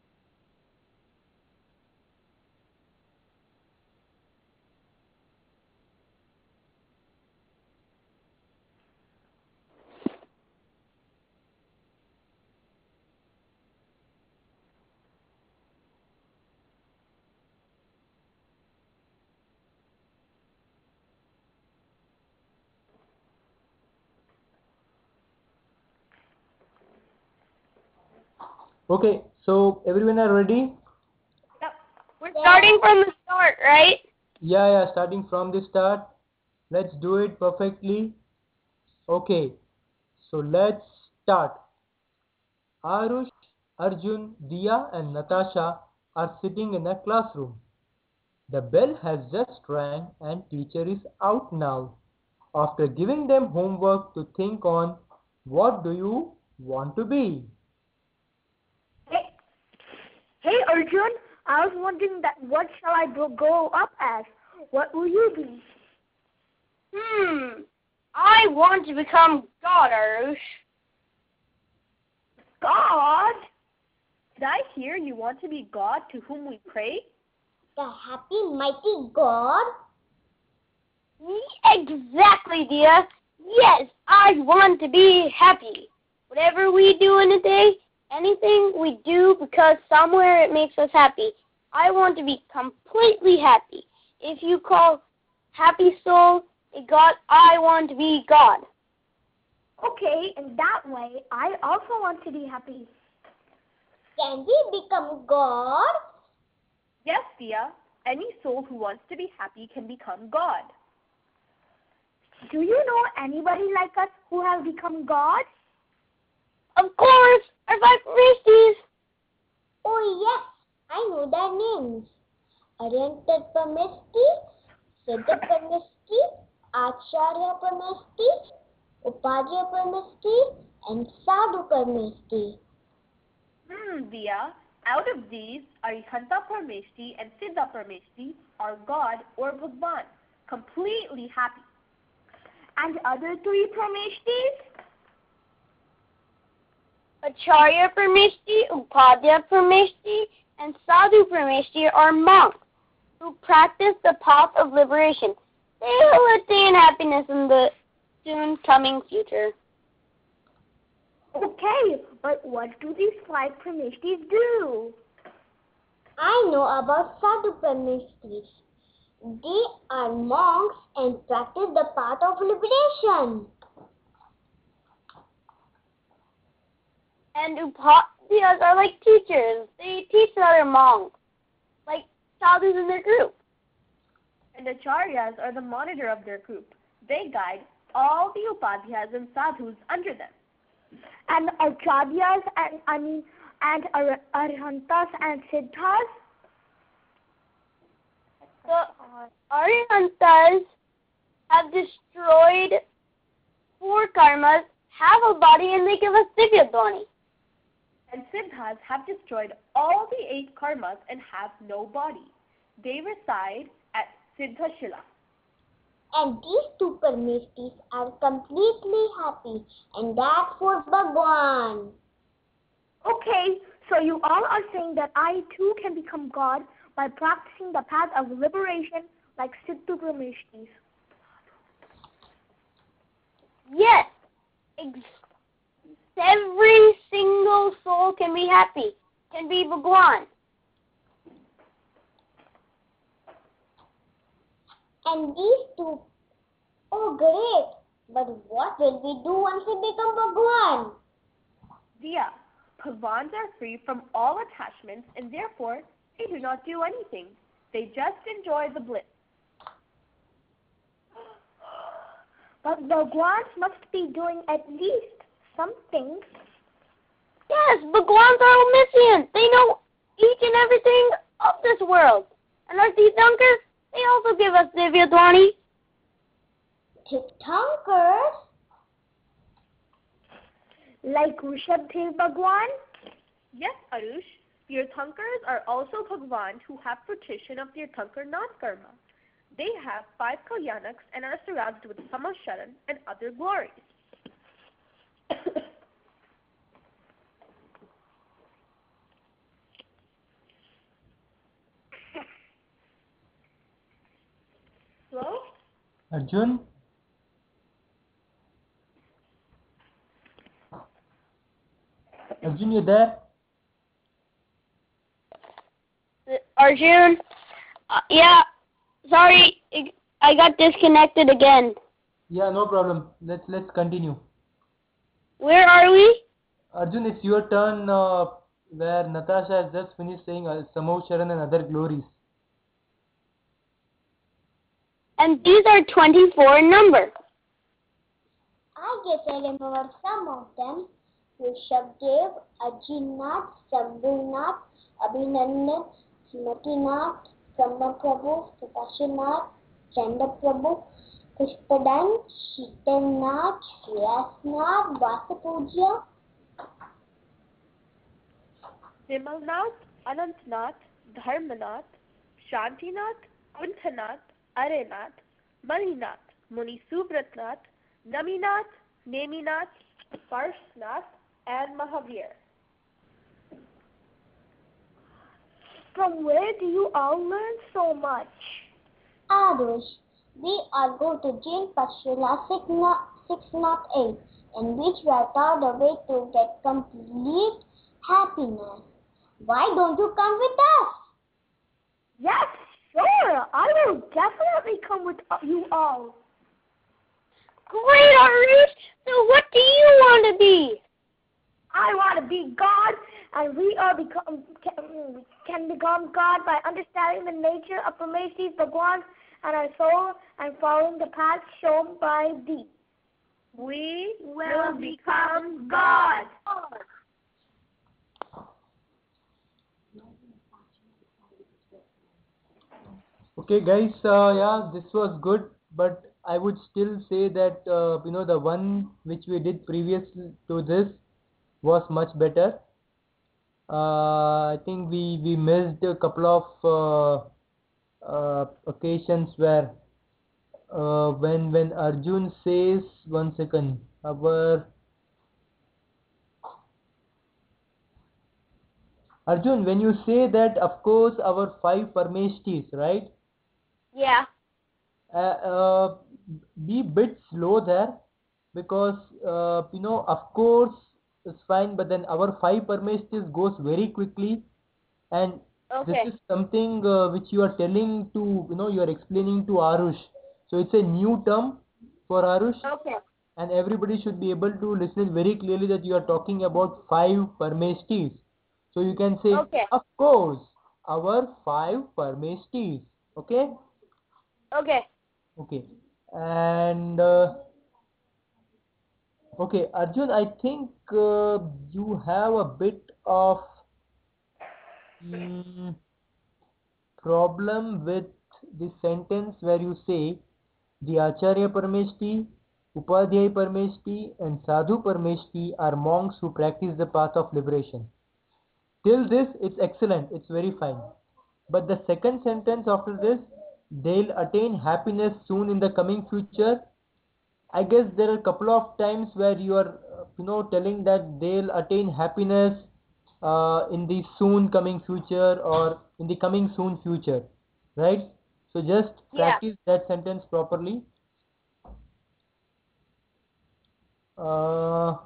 Okay, so everyone are ready? Yep. We're starting from the start, right? Yeah, yeah, starting from the start. Let's do it perfectly. Okay, so let's start. Arush, Arjun, Dia and Natasha are sitting in a classroom. The bell has just rang and teacher is out now. After giving them homework to think on, what do you want to be? Hey, hey Arjun, I was wondering that what shall I go- grow up as? What will you be? Hmm. I want to become God, Arush. God? Did I hear you want to be God to whom we pray? The happy, mighty God. Exactly, dear. Yes, I want to be happy. Whatever we do in a day, anything we do because somewhere it makes us happy. I want to be completely happy. If you call happy soul a God, I want to be God. Okay, in that way, I also want to be happy. Can we become God? Yes, Dia. Any soul who wants to be happy can become God. Do you know anybody like us who has become God? Of course, our five Parmeshtis. Oh yes, I know their names. Aryantar Parmeshti, Siddha Parmeshti, Acharya Parmeshti, Upadhyaya Parmeshti, and Sadhu Parmeshti. Hmm, Dia. Out of these, Arihanta Parmeshti and Siddha Parmeshti are God or Bhagwan, completely happy. And other three Parmeshtis? Acharya Parmeshti, Upadhyaya Parmeshti, and Sadhu Parmeshti are monks who practice the path of liberation. They will attain happiness in the soon coming future. Okay, but what do these five Parmeshtis do? I know about Sadhu Parmeshtis. They are monks and practice the path of liberation. And Upadhyayas are like teachers. They teach other monks, like sadhus in their group. And Acharyas are the monitor of their group. They guide all the Upadhyayas and Sadhus under them. And Acharyas and I mean and Ar- Arhantas and Siddhas? The Aryantas have destroyed four karmas, have a body, and they give us Divya Dwani. And Siddhas have destroyed all the eight karmas and have no body. They reside at Siddhashila. And these two Parmeshtis are completely happy, and that's for Bhagwan. Okay, so you all are saying that I too can become God by practicing the path of liberation like Sidhu Brahmeshtis. Yes, ex- every single soul can be happy, can be Bhagwan. And these two, oh great! But what will we do once we become Bhagwan? Diya, Bhagwans are free from all attachments and therefore they do not do anything. They just enjoy the bliss. But Bhagwans must be doing at least something. Yes, Bhagwans are omniscient. They know each and everything of this world. And our Tirthankars, they also give us Divya Dwani. Tirthankars? Like Rishabdev Bhagwan? Yes, Arush, Tirthankars are also Bhagwan who have fruition of Tirthankar Nath Karma. They have five Kalyanaks and are surrounded with Samasharan and other glories. Hello? Arjun? Arjun, you there? Arjun, uh, yeah, sorry, I got disconnected again. Yeah, no problem. Let's let's continue. Where are we? Arjun, it's your turn. Uh, where Natasha has just finished saying uh, Samau Sharan and other glories. And these are twenty-four in number. I guess I remember some of them. Rishabdev, Ajinath, Sambhunath, Abhinandan, Smatinath, Brahmaprabhu, Sakashinath, Chandaprabhu, Pushpadan, Sheetalnath, Vyasnath, Vasapuja, Vimalnath, Anantnath, Dharmanath, Shantinath, Kunthanath, Arenath, Malinath, Muni Subratnath, Naminath, Neminath, Parshnath, and Mahavir. From where do you all learn so much? Arush. We are going to Jain Pashila six oh eight, in which we are taught a way to get complete happiness. Why don't you come with us? Yes, sure. I will definitely come with you all. Great, Arush. So what do you want to be? I want to be God, and we are become can, can become God by understanding the nature of Prameshti's Bhagwan and our soul and following the path shown by thee. We will become God. Okay, guys. Uh, yeah, this was good, but I would still say that uh, you know the one which we did previous to this was much better. Uh, I think we we missed a couple of uh, uh, occasions where uh, when when Arjun says one second our Arjun, when you say that, of course our five Parmeshtis, right? Yeah. Uh, uh, be bit slow there, because uh, you know of course it's fine, but then our five Parmeshtis goes very quickly, and Okay. this is something uh, which you are telling to, you know, you are explaining to Arush. So it's a new term for Arush, Okay. and everybody should be able to listen very clearly that you are talking about five Parmeshtis. So you can say, Okay. of course, our five Parmeshtis. Okay? Okay. Okay. And uh, okay, Arjun, I think uh, you have a bit of mm, problem with the sentence where you say the Acharya Parmeshti, Upadhyay Parmeshti, and Sadhu Parmeshti are monks who practice the path of liberation. Till this, it's excellent, it's very fine. But the second sentence after this, they'll attain happiness soon in the coming future. I guess there are a couple of times where you are, uh, you know, telling that they'll attain happiness uh, in the soon coming future or in the coming soon future, right? So just Yeah. practice that sentence properly. Uh,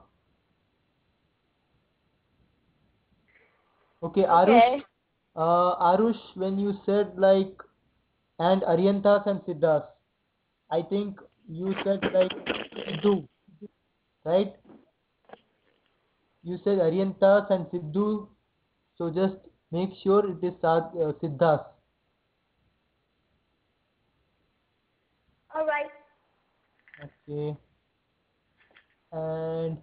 okay, Arush. Okay. Uh, Arush, when you said like and Aryantas and Siddhas, I think you said like Sidhu, right? You said Aryantas and Sidhu, so just make sure it is Sad, uh, Siddhas. All right. Okay. And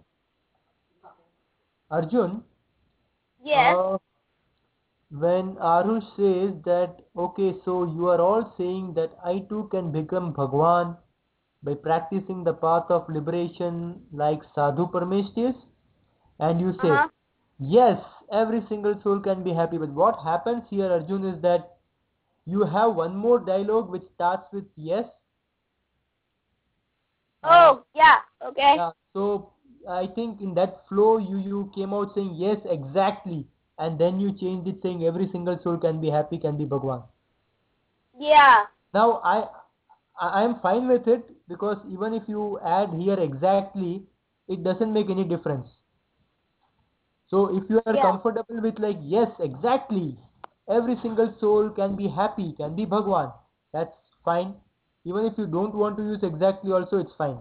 Arjun, Yes. uh, when Arush says that, okay, so you are all saying that I too can become Bhagwan by practicing the path of liberation like Sadhu Parmeshtius, and you say, Uh-huh. yes, every single soul can be happy. But what happens here, Arjun, is that you have one more dialogue which starts with yes. Uh, Oh, yeah. Okay. yeah, so I think in that flow you, you came out saying yes, exactly. And then you changed it saying every single soul can be happy, can be Bhagwan. Yeah. Now I I am fine with it because even if you add here exactly, it doesn't make any difference. So if you are Yeah. comfortable with like yes, exactly, every single soul can be happy, can be Bhagwan, that's fine. Even if you don't want to use exactly also, it's fine.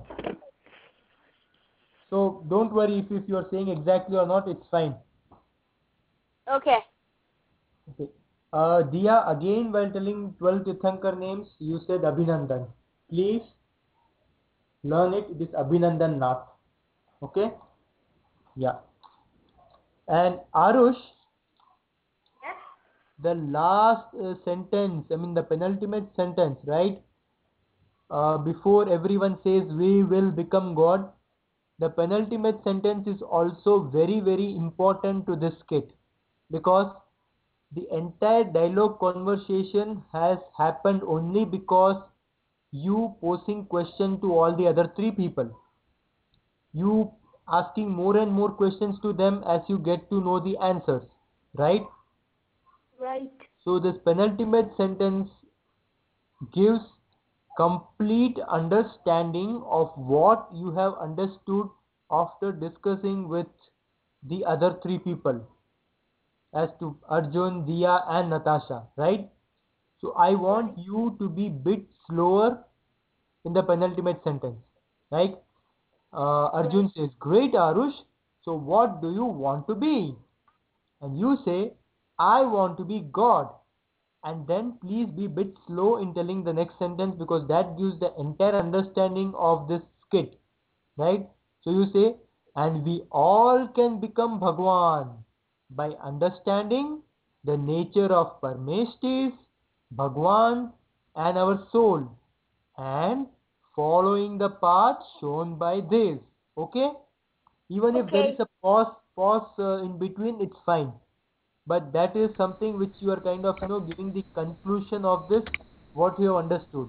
So don't worry if, if you are saying exactly or not, it's fine. Okay. Okay. Uh, Diya, again while telling twelve Tirthankar names, you said Abhinandan. Please learn it. It is Abhinandan Nath. Okay? Yeah. And Arush, Yes. the last uh, sentence, I mean the penultimate sentence, right? Uh, before everyone says we will become God, the penultimate sentence is also very, very important to this skit because the entire dialogue conversation has happened only because you posing question to all the other three people. You asking more and more questions to them as you get to know the answers, right? Right. So this penultimate sentence gives complete understanding of what you have understood after discussing with the other three people as to Arjun, Diya and Natasha, right? So I want you to be bit slower in the penultimate sentence. Like uh, Arjun says, great Arush, so what do you want to be? And you say, I want to be God. And then please be bit slow in telling the next sentence because that gives the entire understanding of this skit, right? So you say, and we all can become Bhagwan by understanding the nature of Parmeshtis, Bhagwan and our soul and following the path shown by this. Okay? Even if there is Okay. a pause, pause uh, in between, it's fine. But that is something which you are kind of, you know, giving the conclusion of this, what you have understood.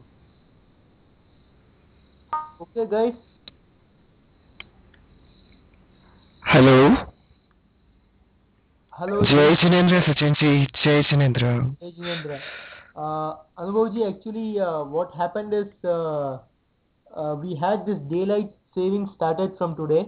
Okay, guys? Hello. Hello, Jai Jai, Jinendra Sachinji. Jai Jinendra. Jai Jinendra. Uh, Anubhavji, actually, uh, what happened is uh, uh, we had this daylight saving started from today.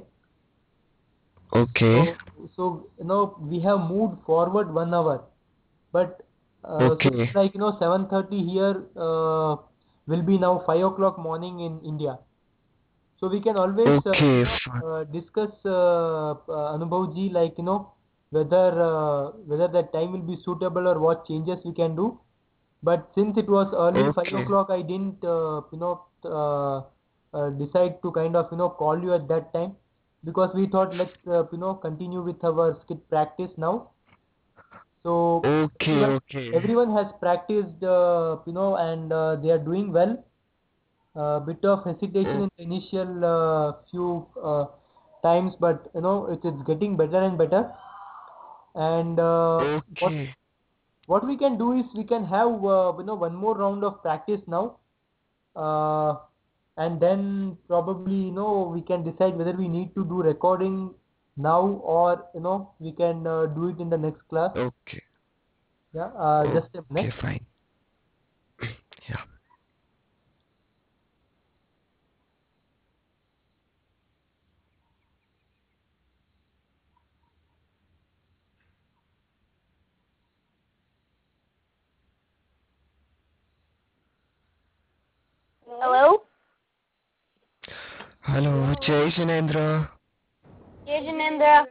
Okay. So, so you know, we have moved forward one hour. But uh, so Okay. it's like you know seven thirty here uh, will be now five o'clock morning in India. So we can always uh, you Okay. know, Fine. uh, discuss uh, uh, Anubhavji like you know whether uh, whether that time will be suitable or what changes we can do. But since it was early five Okay. o'clock, I didn't uh, you know uh, uh, decide to kind of you know call you at that time because we thought let's uh, you know continue with our skit practice now. So Okay. everyone Okay. everyone has practiced, uh, you know, and uh, they are doing well. A bit of hesitation O- in the initial uh, few uh, times, but you know, it is getting better and better. And uh, what Okay. what we can do is we can have uh, you know one more round of practice now, uh, and then probably you know we can decide whether we need to do recording now, or you know we can uh, do it in the next class. Okay. Yeah, uh, just a Okay, minute. fine. Yeah. Hello? Hello, Jai Shinendra. Jai Janendra.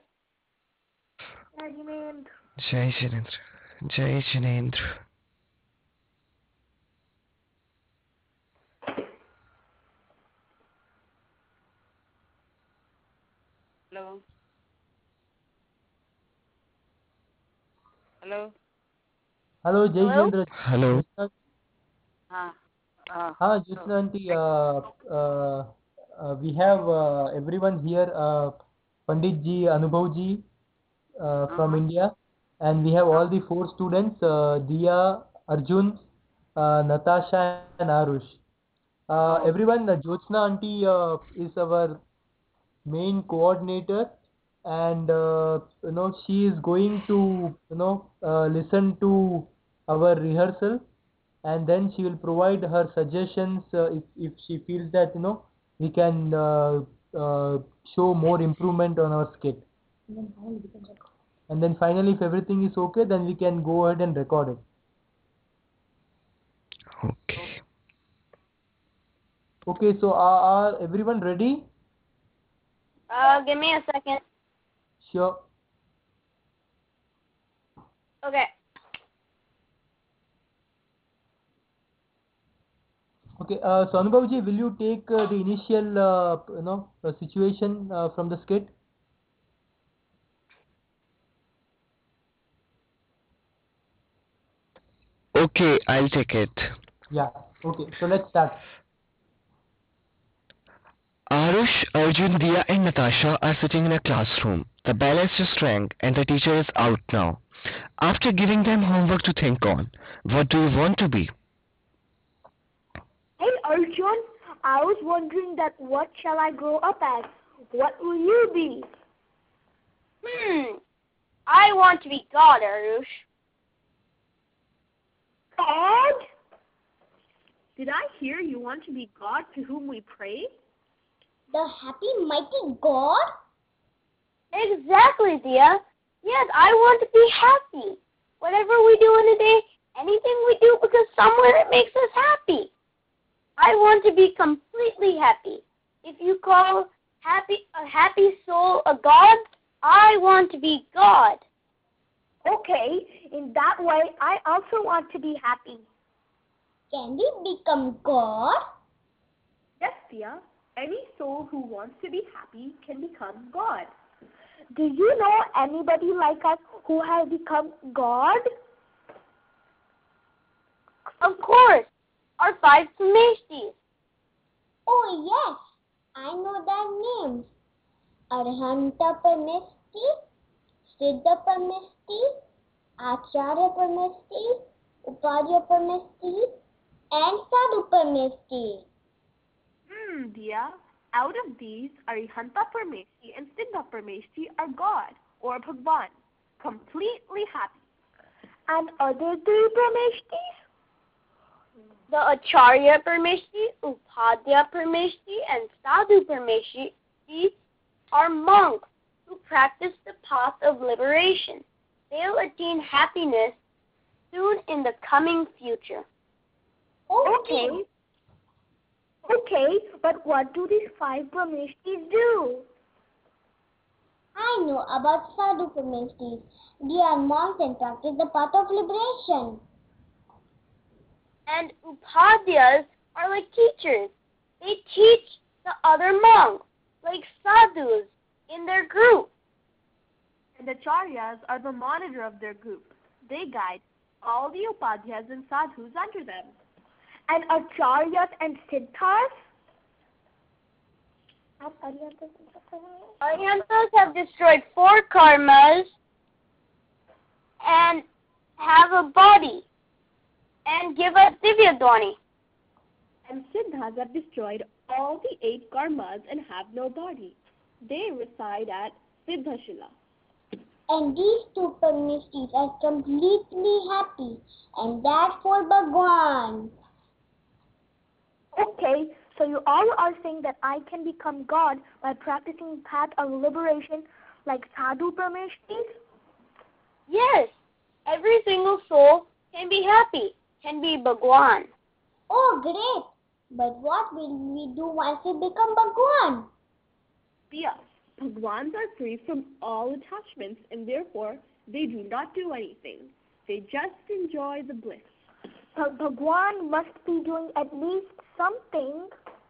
Jai Shinendra. Jai Shinendra. Hello. Hello. Hello, Jai Hello? Jyendra. Hello. Ah. Ah. Ah, Jyotsna aunty, uh, uh, uh, we have uh, everyone here, uh, Pandit ji, Anubhav ji uh, from Uh-huh. India, and we have all the four students, uh, Diya, Arjun, uh, Natasha, and Arush. Uh, Oh. everyone, uh, Jyotsna aunty uh, is our main coordinator, and uh, you know she is going to you know uh, listen to our rehearsal, and then she will provide her suggestions uh, if, if she feels that you know we can uh, uh, show more improvement on our skit. And then finally, if everything is okay, then we can go ahead and record it. Okay. Okay, so are, are everyone ready? Uh, give me a second. Sure. Okay. Okay, uh, so Anubhavji, will you take uh, the initial uh, you know uh, situation uh, from the skit? Okay, I'll take it. Yeah. Okay, so let's start. Arush, Arjun, Diya, and Natasha are sitting in a classroom. The bell has just rang, and the teacher is out now. After giving them homework to think on, what do you want to be? Hey Arjun, I was wondering that what shall I grow up as? What will you be? Hmm. I want to be God, Arush. God? Did I hear you want to be God to whom we pray? The happy, mighty God? Exactly, Dia. Yes, I want to be happy. Whatever we do in a day, anything we do because somewhere it makes us happy. I want to be completely happy. If you call happy a happy soul a God, I want to be God. Okay, in that way, I also want to be happy. Can we become God? Yes, dear. Any soul who wants to be happy can become God. Do you know anybody like us who has become God? Of course, our five Sameshtis. Oh yes, I know their names. Arhanta Parmesti, Siddha Parmesti, Acharya Parmesti, Upadhyaya Parmesti, and Sadhu Parmesti. Hmm, dear. Out of these, Arihanta Parmeshti and Siddha Parmeshti are God, or Bhagwan, completely happy. And other three Parmeshtis? The Acharya Parmeshti, Upadhyaya Parmeshti, and Sadhu Parmeshti are monks who practice the path of liberation. They'll attain happiness soon in the coming future. Okay. Okay, but what do these five Parmeshtis do? I know about Sadhu Parmestis. They are monks and practice the path of liberation. And Upadhyas are like teachers. They teach the other monks, like sadhus, in their group. And Acharyas are the monitor of their group. They guide all the Upadhyas and Sadhus under them. And Acharyas and Siddhas? Arhantas have destroyed four karmas and have a body and give us Divya Dwani. And Siddhas have destroyed all the eight karmas and have no body. They reside at Siddhashila. And these two Parmeshtis are completely happy, and that's for Bhagwan. Okay, so you all are saying that I can become God by practicing path of liberation like Sadhu Parmeshtis? Yes, every single soul can be happy, can be Bhagwan. Oh, great! But what will we do once we become Bhagwan? Yes, Bhagwans are free from all attachments and therefore they do not do anything. They just enjoy the bliss. But Bhagwan must be doing at least something.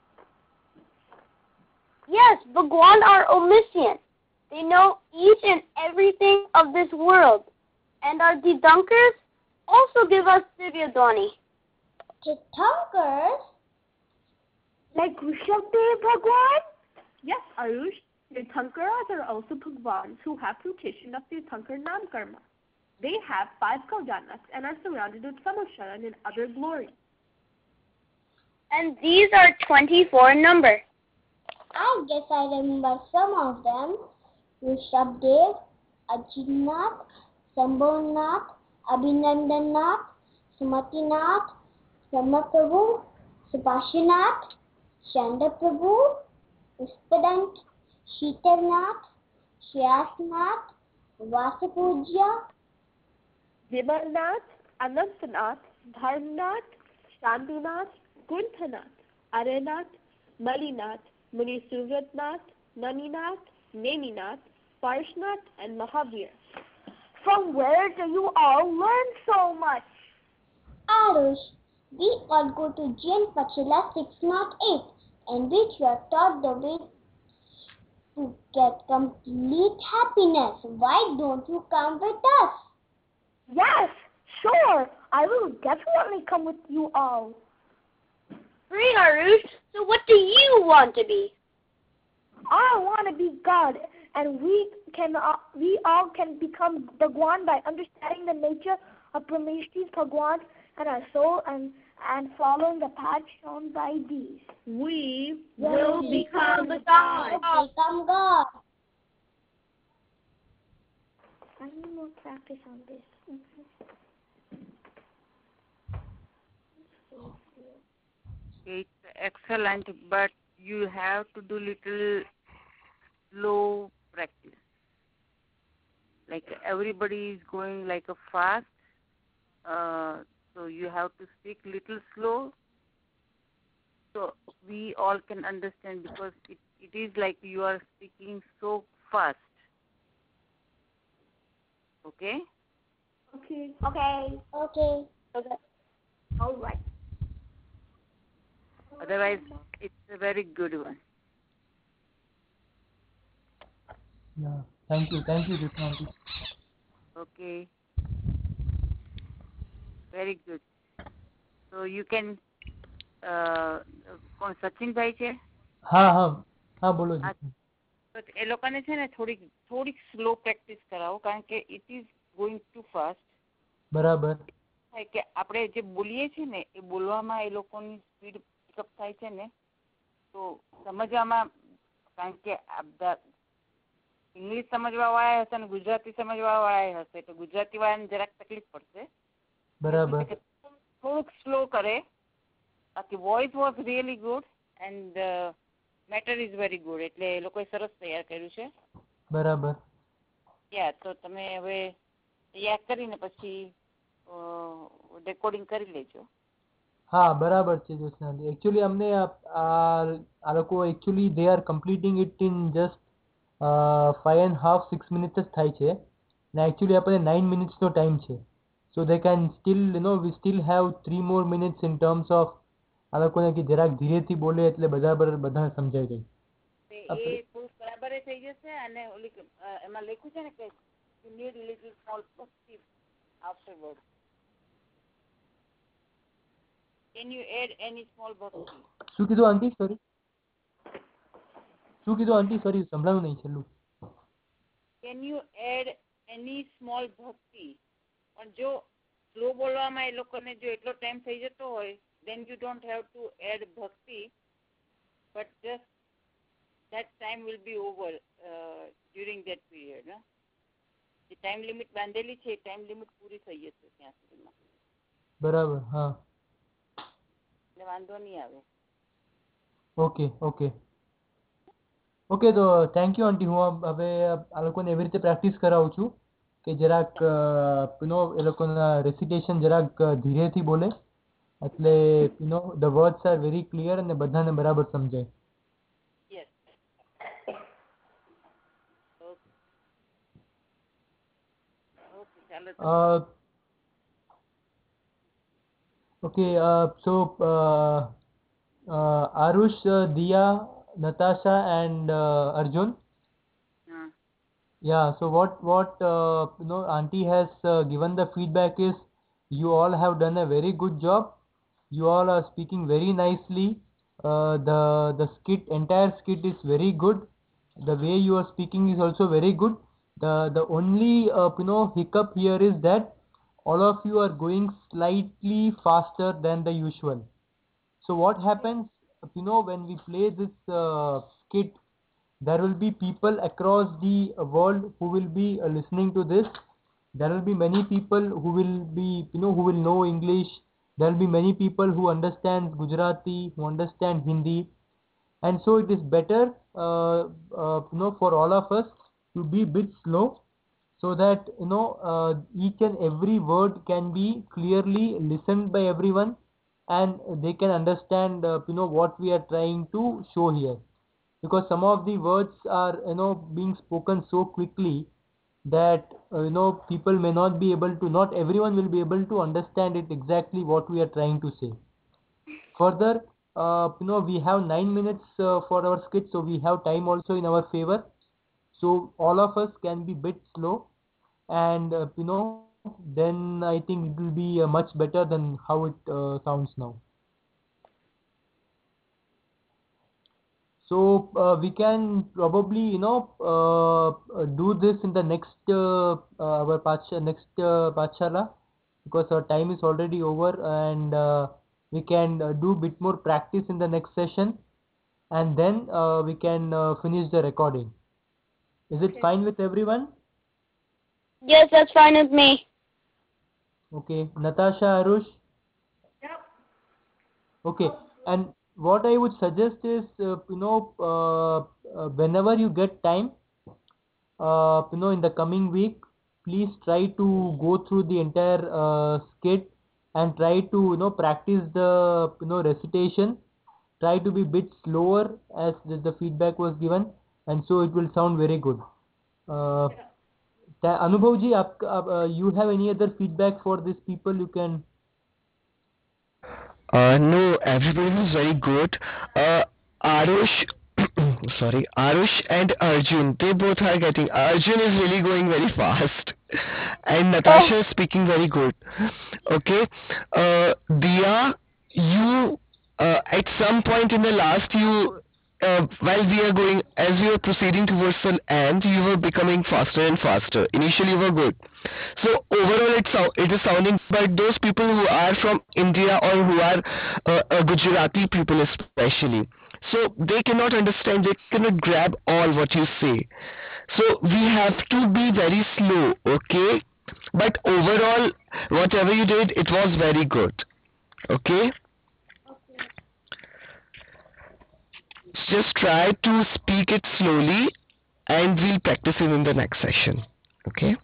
Yes, Bhagwan are omniscient. They know each and everything of this world. And our Tirthankars also give us Divyadwani. Tirthankars? Like Rishabdev Bhagwan? Yes, Arush, Tirthankaras are also Bhagwans who have fruition of Tirthankar Nam Karma. They have five Kalyanaks and are surrounded with Samasharan and other glories. And these are twenty-four in number. I guess I remember some of them. Rishabdev, Ajitnath, Sambhanath, Abhinandanath, Sumatinath, Samaprabhu, Subhashinath, Chandraprabhu, Vispadant, Sheetarnath, Shriyasnath, Vasapujya, Vimalnath, Anantanath, Dharmnath, Shantinath, Kunthanath, Arenath, Malinath, Munisuvratnath, Naninath, Neminath, Parshnath, and Mahavir. From where do you all learn so much? Arush, we all go to Jain Pachila six oh eight, in which we are taught the way to get complete happiness. Why don't you come with us? Yes, sure. I will definitely come with you all. Great, Arush. So what do you want to be? I want to be God, and we can uh, we all can become Bhagwan by understanding the nature of Parmeshti's Bhagwan and our soul, and and following the path shown by these. We will become God. Become God. I need more practice on this. It's excellent, but you have to do little slow practice. Like everybody is going like a fast, uh, so you have to speak little slow, so we all can understand, because it, it is like you are speaking so fast. Okay? Okay. Okay. Okay. Okay. All right. Otherwise, it's a very good one. Yeah. Thank you. Thank you, Tirthankar. Okay. Very good. So you can, uh, કોણ સચિનભાઈ છે? હા હા હા બોલો જી. તો એ લોકોને છે ને થોડીક થોડીક સ્લો પ્રેક્ટિસ કરાવો, કારણ કે it is going too fast. બરાબર. કે આપણે જે બોલીએ છીએ ને એ બોલવામાં એ લોકોની સ્પીડ પિકઅપ થાય છે ને, તો સમજવામાં, કારણ કે આ બધા ઇંગ્લિશ સમજવાવાળા હશે ને ગુજરાતી સમજવાવાળા હશે, તો ગુજરાતીવાળાને જરાક તકલીફ પડશે. બરાબર. થોડુંક સ્લો કરે. બાકી voice was really good and matter is very good. એટલે એ લોકોએ સરસ તૈયાર કર્યું છે. બરાબર. યા તો તમે હવે તૈયાર કરીને પછી રેકોર્ડિંગ કરી લેજો. હા બરાબર છે જ્યોત્સનાજી. એકચ્યુઅલી અમને આ આ લોકો actually they are completing it in just five and half six minutes જ થાય છે, ને એકચ્યુઅલી આપણે નાઇન મિનિટ્સનો ટાઈમ છે. So they can still you know we still have three more minutes in terms of આ લોકોને કે જરાક ધીરેથી બોલે એટલે બરાબર બધા સમજાઈ જાય. એ પૂરું બરાબર થઈ જશે. અને ઓલી એમાં લખ્યું છે ને કે યુ નીડ લિટલ સ્મોલ ભક્તિ afterwards. Can you add any small bhakti? શું કીધું આંટી? સોરી શું કીધું આંટી? સોરી સંભળાયું નહીં છેલ્લું. Can you add any small bhakti? પણ જો સ્લો બોલવામાં એ લોકોને જો એટલો ટાઈમ થઈ જતો હોય, then you don't have to add bhakti, but just that time will be over uh, during that period. No? The time limit બાંધેલી છે, time limit પૂરી થઈ જશે ત્યાં સુધીમાં. બરાબર, હા. એટલે વાંધો નહીં આવે. ઓકે ઓકે ઓકે તો થેન્ક યુ આંટી. હું હવે આ લોકોને એવી રીતે પ્રેક્ટિસ કરાવું છું કે જરાક યુ નો એ લોકોના રેસિટેશન જરાક ધીરેથી બોલે, એટલે you know the words are very clear અને બધાને બરાબર સમજાય. Yes. Okay, ચાલો. Uh, okay, uh, so uh, uh, Arush, uh, Diya, Natasha, and uh, Arjun. હા. Yeah. So what what uh, you know, Auntie has uh, given the feedback is you all have done a very good job. You all are speaking very nicely. Uh, the the skit, entire skit is very good. The way you are speaking is also very good. The the only uh, you know hiccup here is that all of you are going slightly faster than the usual. So what happens, you know, when we play this uh, skit, there will be people across the world who will be uh, listening to this. There will be many people who will be, you know, who will know English. There will be many people who understand Gujarati, who understand Hindi. And so it is better, uh, uh, you know, for all of us to be a bit slow, so that, you know, uh, each and every word can be clearly listened by everyone, and they can understand, uh, you know, what we are trying to show here. Because some of the words are, you know, being spoken so quickly that, uh, you know, people may not be able to, not everyone will be able to understand it exactly what we are trying to say. Further, uh, you know, we have nine minutes uh, for our skit, so we have time also in our favor. So all of us can be bit slow, and uh, you know, then I think it will be uh, much better than how it uh, sounds now. So uh, we can probably, you know, uh, do this in the next uh, uh, our pacha, next uh, Pathshala, because our time is already over, and uh, we can uh, do a bit more practice in the next session, and then uh, we can uh, finish the recording. Is it Okay. fine with everyone? Yes, that's fine with me. Okay, Natasha, Arush. Yep. Okay, and what I would suggest is, uh, you know, uh, uh, whenever you get time, uh, you know, in the coming week, please try to go through the entire uh, skit and try to, you know, practice the, you know, recitation. Try to be a bit slower as the, the feedback was given, and so it will sound very good. Uh, tha- Anubhavji, aap, aap, uh, you have any other feedback for these people? You can. Uh, no, everybody was very good. Uh, Arush, sorry, Arush and Arjun, they both are getting, Arjun is really going very fast. And Natasha is speaking very good. Okay. Uh, Diya, you, uh, at some point in the last, you, uh, while we are going, as we are proceeding towards the end, you were becoming faster and faster. Initially, you were good. So overall, it, sou- it is sounding, but those people who are from India or who are uh, uh, Gujarati people especially, so they cannot understand, they cannot grab all what you say. So we have to be very slow, okay? But overall, whatever you did, it was very good, okay? Just try to speak it slowly, and we'll practice it in the next session, okay?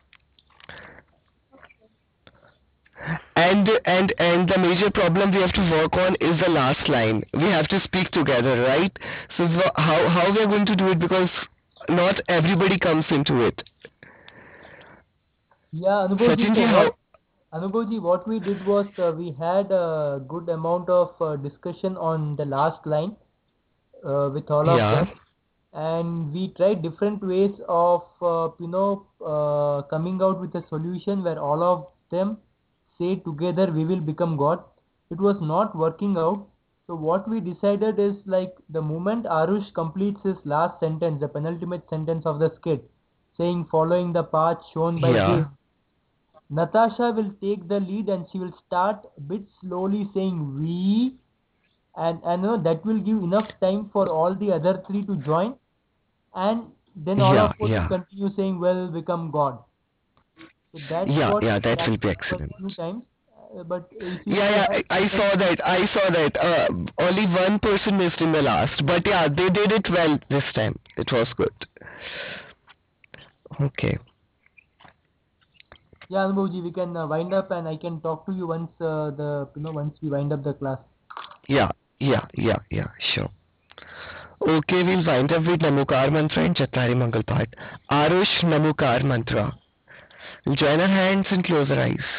And and and the major problem we have to work on is the last line. We have to speak together, right? So the, how how we are going to do it, because not everybody comes into it. Yeah, Anubhavji, Sachin ji, so how? what, Anubhavji, what we did was uh, we had a good amount of uh, discussion on the last line uh, with all of Yeah. them, and we tried different ways of uh, you know uh, coming out with a solution where all of them say together we will become God. It was not working out. So what we decided is, like, the moment Arush completes his last sentence, the penultimate sentence of the skit, saying following the path shown by Yeah. this, Natasha will take the lead and she will start a bit slowly saying we, and and you know that will give enough time for all the other three to join, and then all Yeah, of us will yeah. continue saying, "Well, become God." So that's Yeah, what yeah, that will be happened for excellent. few times. Uh, but if you Yeah, go yeah, ahead, I, I saw that. I saw that. Uh, only one person missed in the last, but yeah, they did it well this time. It was good. Okay. yeah, Anubhavji, we can uh, wind up, and I can talk to you once uh, the you know once we wind up the class. Yeah, yeah, yeah, yeah, sure. Okay, we'll wind up with Namukar Mantra and Chatari Mangal Path. Arush Namukar Mantra. We'll join our hands and close our eyes.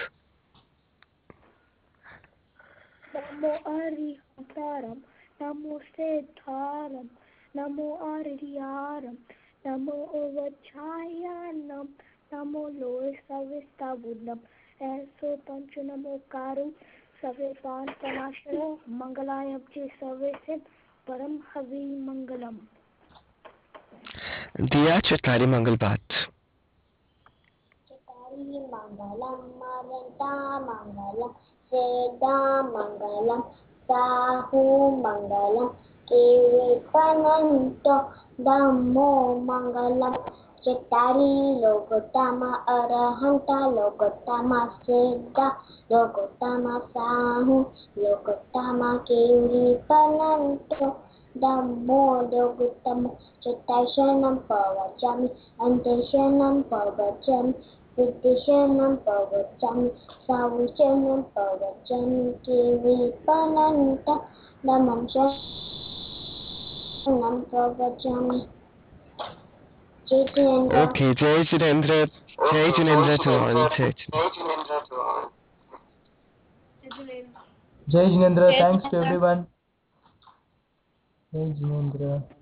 Namo Arihantaram, Namo Siddharam, Namo Ariyaram, Namo Uvachayanam, Namo Loe Savistavudam, Eso Panchanamo Karu, Savipan Panashara, Mangalayam Che Savisim, Param Havi Mangalam. Diya Chatari Mangal Path. Chatari Mangalam, Maranta Mangalam, Seda Mangalam, Sahu Mangalam, Kiripananto, Dhammo Mangalam, Chatari Logotama, Arahanta Logotama, Seda Logotama, Sahu Logotama, Kiripananto, Dhammo Logotama, Chatashanam Pavachami, Antashanam Pavachami, Vidishanam Pavachami, Savuchanam Pavachami, Kiripananta, Namam Shanam Pavachami. Jai Jinendra. Okay, Jai Jinendra. Jai Jinendra to all. Jai Jinendra. Jai Jinendra, Jai thanks to Jinendra. everyone. Jai Jinendra.